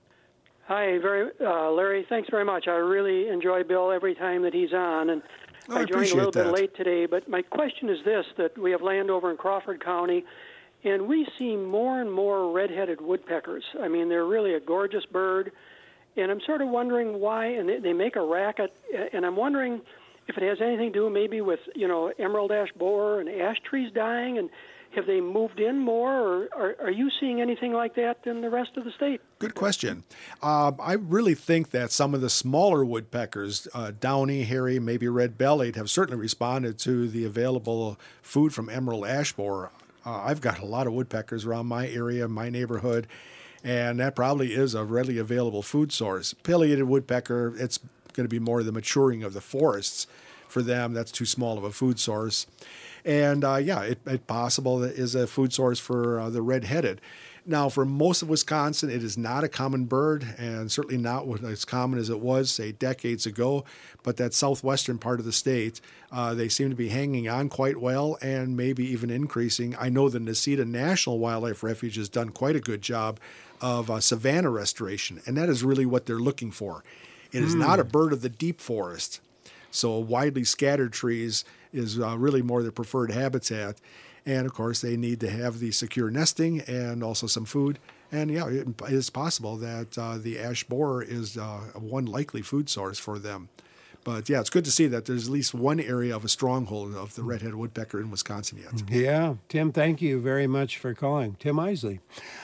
Hi, very uh, Larry. Thanks very much. I really enjoy Bill every time that he's on, and Oh, I I joined a appreciate little that. bit late today. But my question is this: that we have land over in Crawford County, and we see more and more red-headed woodpeckers. I mean, they're really a gorgeous bird, and I'm sort of wondering why. And they, they make a racket, and I'm wondering if it has anything to do maybe with you know emerald ash borer and ash trees dying, and have they moved in more, or are, are you seeing anything like that in the rest of the state? Good question. Um, I really think that some of the smaller woodpeckers, uh, downy, hairy, maybe red-bellied, have certainly responded to the available food from emerald ash borer. Uh, I've got a lot of woodpeckers around my area, my neighborhood, and that probably is a readily available food source. Pileated woodpecker, it's going to be more the maturing of the forests. For them, that's too small of a food source. And uh, yeah, it, it possible that is a food source for uh, the red-headed. Now, for most of Wisconsin, it is not a common bird, and certainly not as common as it was, say, decades ago. But that southwestern part of the state, uh, they seem to be hanging on quite well and maybe even increasing. I know the Necedah National Wildlife Refuge has done quite a good job of uh, savanna restoration, and that is really what they're looking for. It is Mm. not a bird of the deep forest. So widely scattered trees is uh, really more their preferred habitat. And of course, they need to have the secure nesting and also some food. And yeah, it is possible that uh, the ash borer is uh, one likely food source for them. But yeah, it's good to see that there's at least one area of a stronghold of the red-headed woodpecker in Wisconsin yet. Yeah. Tim, thank you very much for calling. Tim Isley.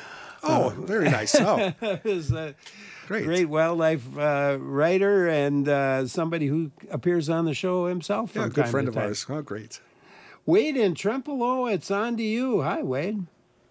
Oh, very nice. Oh. is a great. great wildlife uh, writer and uh, somebody who appears on the show himself from Yeah, a good time friend to of time. ours. Oh, great. Wade in Trempealeau, it's on to you. Hi, Wade.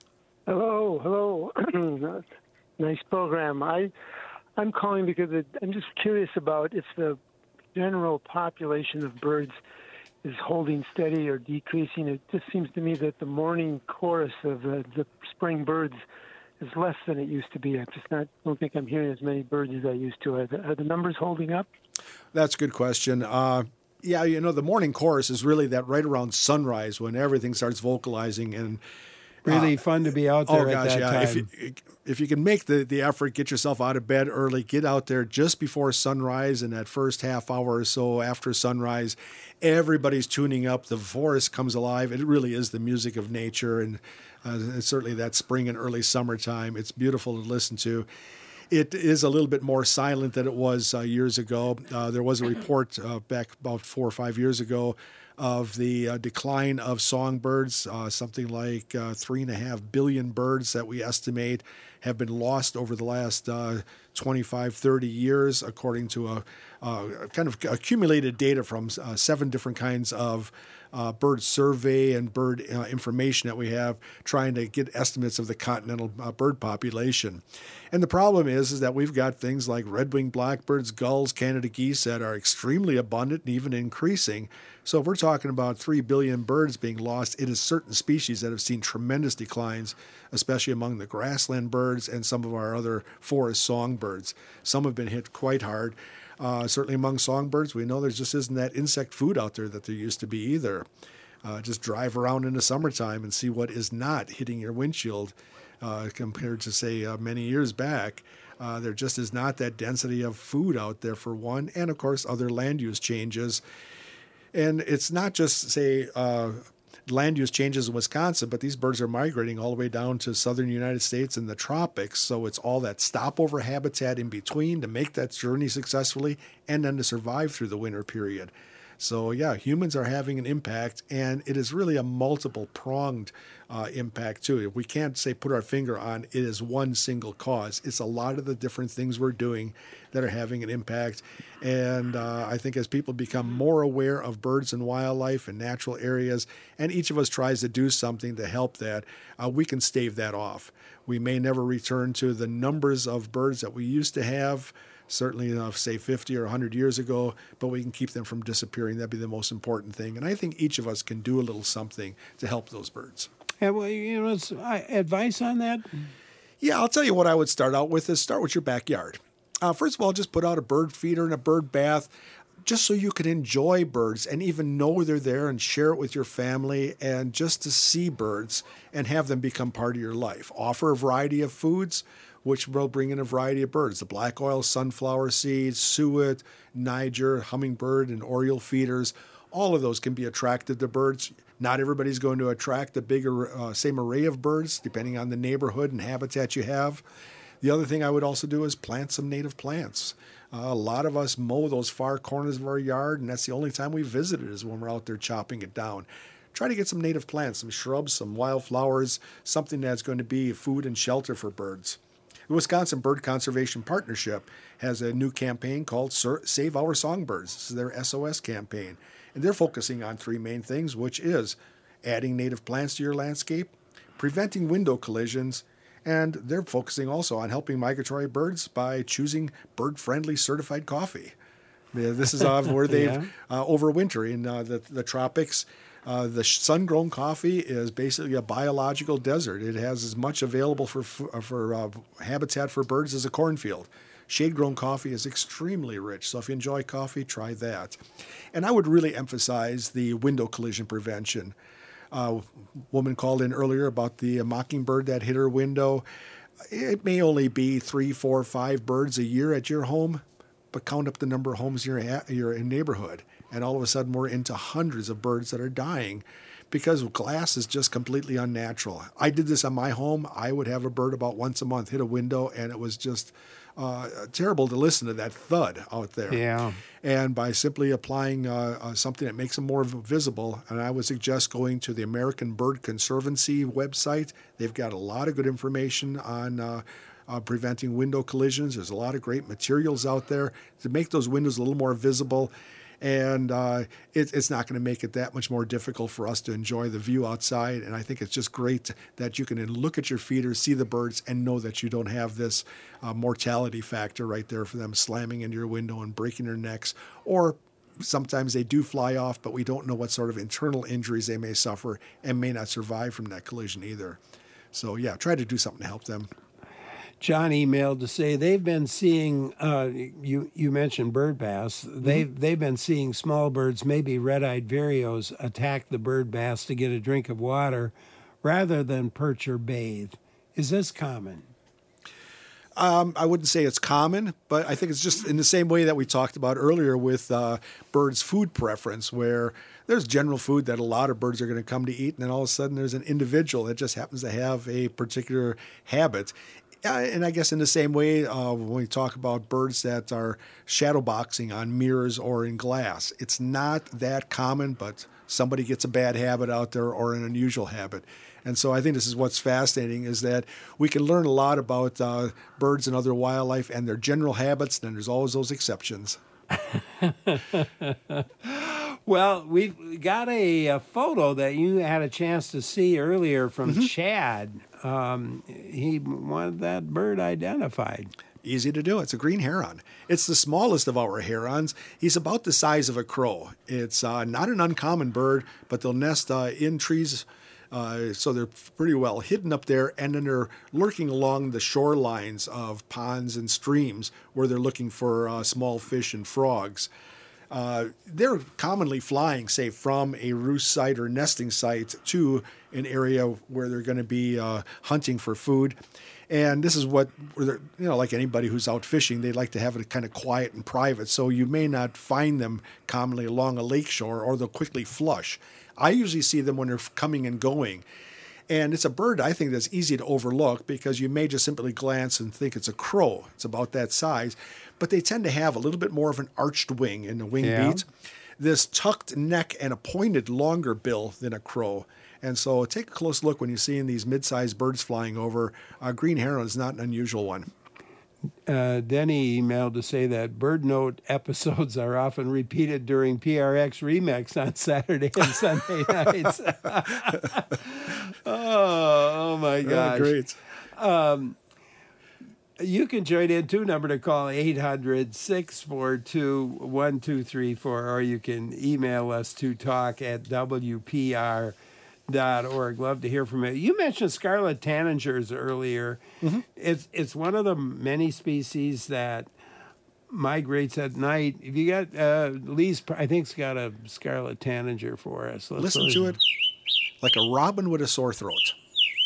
Hello, hello. Nice program. I, I'm calling because it, I'm just curious about if the general population of birds is holding steady or decreasing. It just seems to me that the morning chorus of the, the spring birds is less than it used to be. I just not don't think I'm hearing as many birds as I used to. Are the, are the numbers holding up? That's a good question. Uh, yeah, you know, the morning chorus is really that right around sunrise when everything starts vocalizing and Really uh, fun to be out there oh at gosh, that yeah. time. If you, if you can make the, the effort, get yourself out of bed early, get out there just before sunrise and that first half hour or so after sunrise, everybody's tuning up. The forest comes alive. It really is the music of nature, and uh, certainly that spring and early summertime. It's beautiful to listen to. It is a little bit more silent than it was uh, years ago. Uh, there was a report uh, back about four or five years ago of the uh, decline of songbirds. Uh, something like uh, three and a half billion birds that we estimate have been lost over the last uh, twenty-five, thirty years, according to a, a kind of accumulated data from uh, seven different kinds of uh, bird survey and bird uh, information that we have, trying to get estimates of the continental uh, bird population. And the problem is, is that we've got things like red-winged blackbirds, gulls, Canada geese that are extremely abundant and even increasing. So if we're talking about three billion birds being lost, it is certain species that have seen tremendous declines, especially among the grassland birds and some of our other forest songbirds. Some have been hit quite hard. Uh, certainly among songbirds, we know there just isn't that insect food out there that there used to be either. Uh, just drive around in the summertime and see what is not hitting your windshield uh, compared to, say, uh, many years back. Uh, there just is not that density of food out there, for one, and, of course, other land use changes. And it's not just, say, uh, land use changes in Wisconsin, but these birds are migrating all the way down to southern United States and the tropics. So it's all that stopover habitat in between to make that journey successfully and then to survive through the winter period. So yeah, humans are having an impact, and it is really a multiple pronged uh, impact too. We can't say put our finger on it is one single cause. It's a lot of the different things we're doing that are having an impact. And uh, I think as people become more aware of birds and wildlife and natural areas, and each of us tries to do something to help that, uh, we can stave that off. We may never return to the numbers of birds that we used to have, certainly, uh, say, fifty or one hundred years ago, but we can keep them from disappearing. That'd be the most important thing. And I think each of us can do a little something to help those birds. Yeah, well, you know, it's, uh, advice on that? Yeah, I'll tell you what I would start out with is start with your backyard. Uh, first of all, just put out a bird feeder and a bird bath, just so you can enjoy birds and even know they're there and share it with your family, and just to see birds and have them become part of your life. Offer a variety of foods, which will bring in a variety of birds. The black oil, sunflower seeds, suet, Niger, hummingbird, and oriole feeders. All of those can be attractive to birds. Not everybody's going to attract the bigger, uh, same array of birds, depending on the neighborhood and habitat you have. The other thing I would also do is plant some native plants. Uh, a lot of us mow those far corners of our yard, and that's the only time we visit it is when we're out there chopping it down. Try to get some native plants, some shrubs, some wildflowers, something that's going to be food and shelter for birds. The Wisconsin Bird Conservation Partnership has a new campaign called Save Our Songbirds. This is their S O S campaign. And they're focusing on three main things, which is adding native plants to your landscape, preventing window collisions, and they're focusing also on helping migratory birds by choosing bird-friendly certified coffee. This is uh, where they've yeah. uh, overwinter in uh, the, the tropics. Uh, the sun-grown coffee is basically a biological desert. It has as much available for for uh, habitat for birds as a cornfield. Shade-grown coffee is extremely rich, so if you enjoy coffee, try that. And I would really emphasize the window collision prevention. Uh, a woman called in earlier about the mockingbird that hit her window. It may only be three, four, five birds a year at your home, but count up the number of homes you're at, you're in neighborhood. And all of a sudden, we're into hundreds of birds that are dying because glass is just completely unnatural. I did this on my home. I would have a bird about once a month hit a window, and it was just uh, terrible to listen to that thud out there. Yeah. And by simply applying uh, uh, something that makes them more visible, and I would suggest going to the American Bird Conservancy website. They've got a lot of good information on uh, uh, preventing window collisions. There's a lot of great materials out there to make those windows a little more visible. And uh, it, it's not going to make it that much more difficult for us to enjoy the view outside. And I think it's just great that you can look at your feeders, see the birds, and know that you don't have this uh, mortality factor right there for them slamming into your window and breaking their necks. Or sometimes they do fly off, but we don't know what sort of internal injuries they may suffer and may not survive from that collision either. So, yeah, try to do something to help them. John emailed to say they've been seeing, uh, you you mentioned bird baths, they've, mm-hmm. they've been seeing small birds, maybe red-eyed vireos, attack the bird baths to get a drink of water rather than perch or bathe. Is this common? Um, I wouldn't say it's common, but I think it's just in the same way that we talked about earlier with uh, birds' food preference, where there's general food that a lot of birds are going to come to eat, and then all of a sudden there's an individual that just happens to have a particular habit. Uh, and I guess in the same way, uh, when we talk about birds that are shadowboxing on mirrors or in glass, it's not that common, but somebody gets a bad habit out there or an unusual habit. And so I think this is what's fascinating, is that we can learn a lot about uh, birds and other wildlife and their general habits, and there's always those exceptions. Well, we've got a, a photo that you had a chance to see earlier from mm-hmm. Chad. Um, he wanted that bird identified. Easy to do. It's a green heron. It's the smallest of our herons. He's about the size of a crow. It's uh, not an uncommon bird, but they'll nest uh, in trees, uh, so they're pretty well hidden up there, and then they're lurking along the shorelines of ponds and streams where they're looking for uh, small fish and frogs. Uh, they're commonly flying, say, from a roost site or nesting site to an area where they're going to be uh, hunting for food. And this is what, you know, like anybody who's out fishing, they like to have it kind of quiet and private. So you may not find them commonly along a lake shore, or they'll quickly flush. I usually see them when they're coming and going. And it's a bird, I think, that's easy to overlook because you may just simply glance and think it's a crow. It's about that size. But they tend to have a little bit more of an arched wing in the wing yeah. beat. this tucked neck and a pointed longer bill than a crow. And so take a close look when you're seeing these mid-sized birds flying over. Uh, green heron is not an unusual one. Uh, Denny emailed to say that Bird Note episodes are often repeated during P R X Remix on Saturday and Sunday nights. oh, oh, my gosh. Oh, great. Um, you can join in, too. Number to call, eight hundred, six four two, one two three four, or you can email us to talk at W P R dot org. Love to hear from you. You mentioned scarlet tanagers earlier. Mm-hmm. It's it's one of the many species that migrates at night. If you got uh, Lee's, I think's got a scarlet tanager for us. Let's listen, listen to it, like a robin with a sore throat.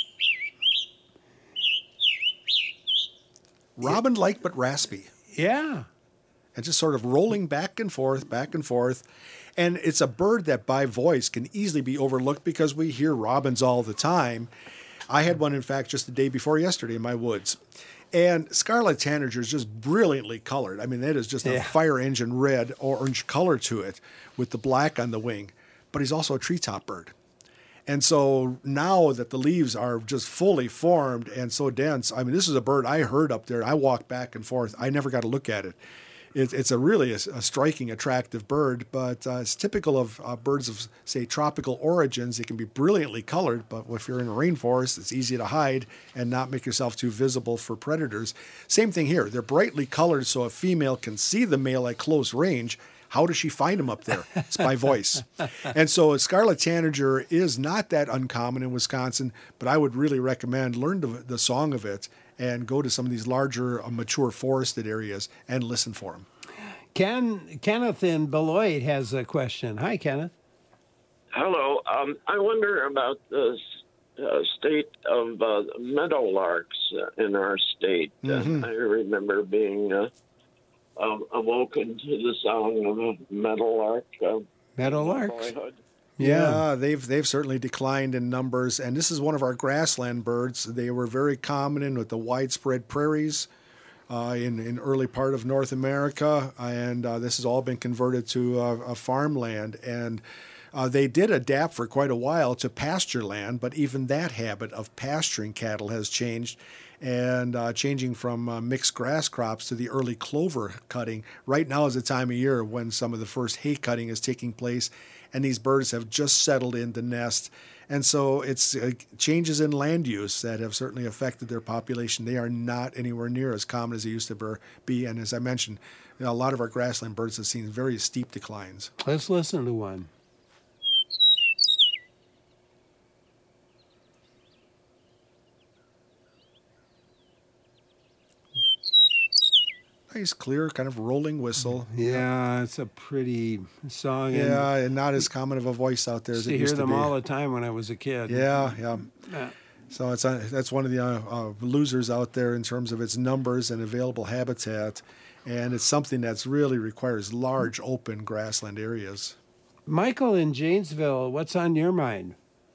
Robin-like but raspy. Yeah. And just sort of rolling back and forth, back and forth. And it's a bird that by voice can easily be overlooked because we hear robins all the time. I had one, in fact, just the day before yesterday in my woods. And scarlet tanager is just brilliantly colored. I mean, that is just a Yeah. fire engine red or orange color to it with the black on the wing. But he's also a treetop bird. And so now that the leaves are just fully formed and so dense, I mean, this is a bird I heard up there. I walked back and forth. I never got to look at it. It, it's a really a, a striking, attractive bird, but uh, it's typical of uh, birds of, say, tropical origins. They can be brilliantly colored, but if you're in a rainforest, it's easy to hide and not make yourself too visible for predators. Same thing here. They're brightly colored so a female can see the male at close range. How does she find him up there? It's by voice. And so a scarlet tanager is not that uncommon in Wisconsin, but I would really recommend learn the, the song of it and go to some of these larger, uh, mature forested areas and listen for them. Ken, Kenneth in Beloit has a question. Hi, Kenneth. Hello. Um, I wonder about the uh, state of uh, meadowlarks uh, in our state. Mm-hmm. Uh, I remember being uh, uh, awoken to the sound of a meadowlark. Uh, Meadowlarks? boyhood. Yeah, they've they've certainly declined in numbers, and this is one of our grassland birds. They were very common in with the widespread prairies uh, in in early part of North America, and uh, this has all been converted to uh, a farmland. And uh, they did adapt for quite a while to pasture land, but even that habit of pasturing cattle has changed. And uh, changing from uh, mixed grass crops to the early clover cutting. Right now is the time of year when some of the first hay cutting is taking place, and these birds have just settled into nest. And so it's uh, changes in land use that have certainly affected their population. They are not anywhere near as common as they used to be. And as I mentioned, you know, a lot of our grassland birds have seen very steep declines. Let's listen to one. Nice, clear, kind of rolling whistle. Yeah, it's a pretty song. Yeah, and not as common of a voice out there as Used it to used hear to them be. all the time when I was a kid. Yeah, yeah. Yeah. So it's uh, that's one of the uh, uh, losers out there in terms of its numbers and available habitat, and it's something that's really requires large open grassland areas. Michael in Janesville, what's on your mind?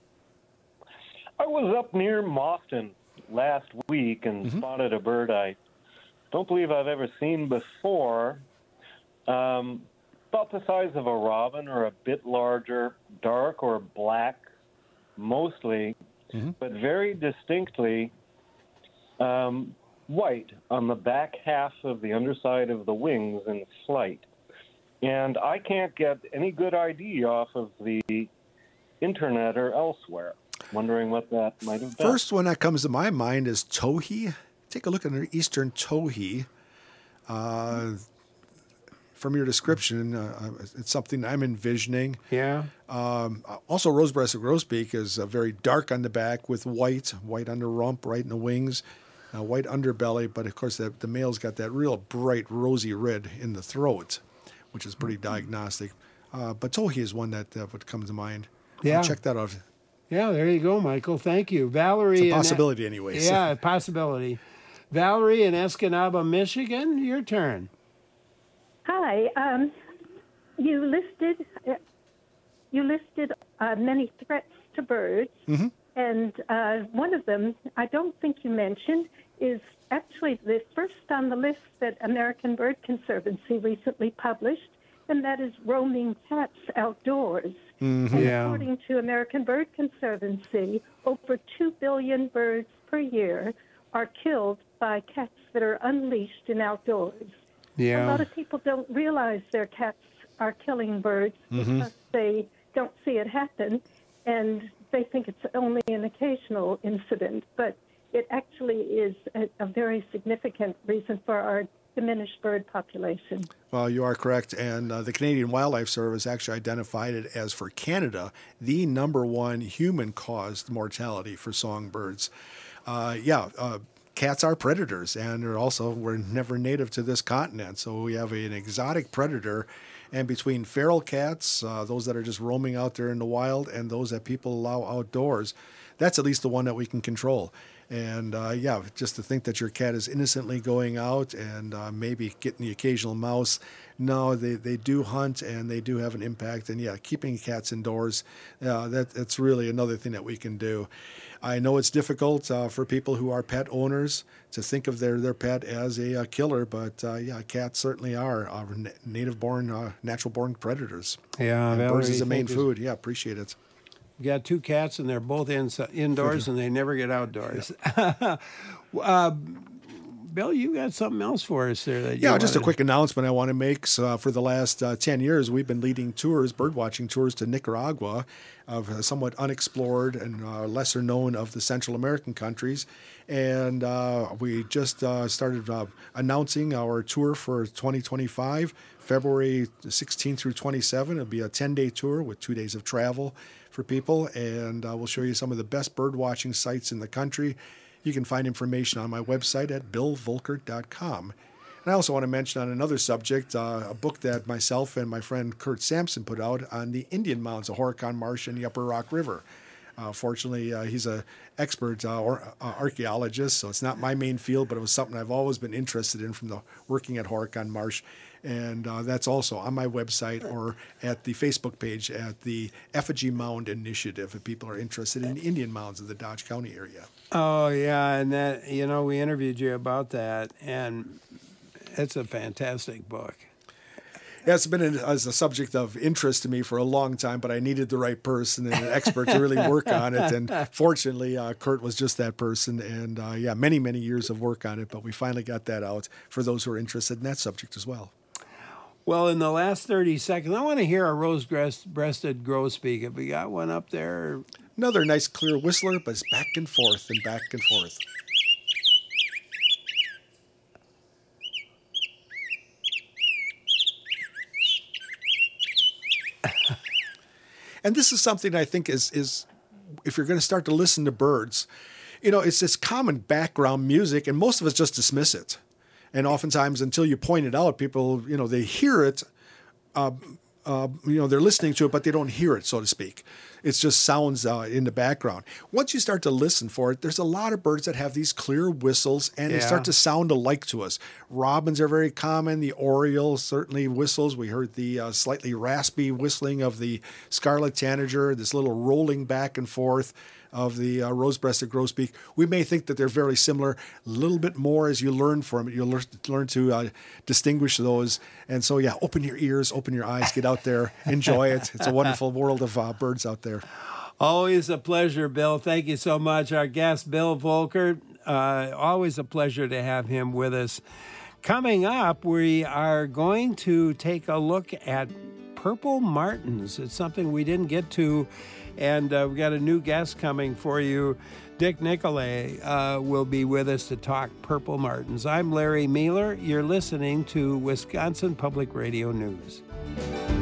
I was up near Mofton last week and Mm-hmm. spotted a bird I don't believe I've ever seen before. Um, about the size of a robin or a bit larger, dark or black mostly, Mm-hmm. but very distinctly um, white on the back half of the underside of the wings in flight. And I can't get any good I D off of the internet or elsewhere. Wondering what that might have been. First one that comes to my mind is towhee. Take a look at an eastern towhee. Uh, from your description, uh, it's something I'm envisioning. Yeah. Um, also, rose-breasted grosbeak is uh, very dark on the back with white, white under rump, right in the wings, uh, white underbelly. But of course, the, the male's got that real bright rosy red in the throat, which is pretty diagnostic. Uh, but towhee is one that uh, would come to mind. Yeah. I'll check that out. Yeah, there you go, Michael. Thank you. Valerie. It's a in- possibility anyways. Yeah, possibility. Valerie in Escanaba, Michigan, your turn. Hi. Um, you listed uh, you listed uh, many threats to birds, Mm-hmm. and uh, one of them I don't think you mentioned is actually the first on the list that American Bird Conservancy recently published, and that is roaming cats outdoors. Mm-hmm. And Yeah. according to American Bird Conservancy, over two billion birds per year are killed by cats that are unleashed in outdoors. Yeah. A lot of people don't realize their cats are killing birds Mhm. because they don't see it happen, and they think it's only an occasional incident, but it actually is a, a very significant reason for our diminished bird population. Well, you are correct. And uh, the Canadian Wildlife Service actually identified it as, for Canada, the number one human-caused mortality for songbirds. Uh, yeah, uh, cats are predators, and they're also, we're never native to this continent. So we have an exotic predator. And between feral cats, uh, those that are just roaming out there in the wild, and those that people allow outdoors, that's at least the one that we can control. And uh, yeah, just to think that your cat is innocently going out and uh, maybe getting the occasional mouse. No, they, they do hunt, and they do have an impact. And yeah, keeping cats indoors, uh, that that's really another thing that we can do. I know it's difficult uh, for people who are pet owners to think of their, their pet as a, uh killer, but uh, yeah, cats certainly are uh, native-born, uh, natural-born predators. Yeah, and Valerie, birds is the main thank you. food. Yeah, appreciate it. We got two cats, and they're both in, indoors, and they never get outdoors. uh, Bill, you got something else for us there? That you Yeah, just a wanted- quick announcement I want to make. So, uh, for the last uh, ten years, we've been leading tours, birdwatching tours to Nicaragua, of uh, somewhat unexplored and uh, lesser known of the Central American countries. And uh, we just uh, started uh, announcing our tour for twenty twenty-five, February sixteenth through twenty-seventh. It'll be a ten-day tour with two days of travel for people. And uh, we'll show you some of the best birdwatching sites in the country. You can find information on my website at bill volkert dot com. And I also want to mention on another subject, uh, a book that myself and my friend Kurt Sampson put out on the Indian mounds of Horicon Marsh and the Upper Rock River. Uh, fortunately, uh, he's an expert uh, or, uh, archaeologist, so it's not my main field, but it was something I've always been interested in from the working at Horicon Marsh. And uh, that's also on my website or at the Facebook page at the Effigy Mound Initiative if people are interested in Indian mounds of the Dodge County area. Oh, yeah, and that, you know, we interviewed you about that, and it's a fantastic book. Yeah, it's been a, as a subject of interest to me for a long time, but I needed the right person and an expert to really work on it. And fortunately, uh, Kurt was just that person. And uh, yeah, many, many years of work on it, but we finally got that out for those who are interested in that subject as well. Well, in the last thirty seconds, I want to hear a rose-breasted grosbeak. Have we got one up there? Another nice clear whistler, but it's back and forth and back and forth. And this is something I think is, is if you're going to start to listen to birds, you know, it's this common background music, and most of us just dismiss it. And oftentimes, until you point it out, people, you know, they hear it, uh, uh, you know, they're listening to it, but they don't hear it, so to speak. It's just sounds uh, in the background. Once you start to listen for it, there's a lot of birds that have these clear whistles, and Yeah. they start to sound alike to us. Robins are very common. The oriole certainly whistles. We heard the uh, slightly raspy whistling of the scarlet tanager, this little rolling back and forth of the uh, rose-breasted grosbeak. We may think that they're very similar. A little bit more as you learn from it. You'll learn, learn to uh, distinguish those. And so, yeah, open your ears, open your eyes, get out there, enjoy it. It's a wonderful world of uh, birds out there. Always a pleasure, Bill. Thank you so much. Our guest, Bill Volkert, uh, always a pleasure to have him with us. Coming up, we are going to take a look at purple martins. It's something we didn't get to, and uh, we've got a new guest coming for you. Dick Nicolay uh, will be with us to talk purple martins. I'm Larry Mealer. You're listening to Wisconsin Public Radio News.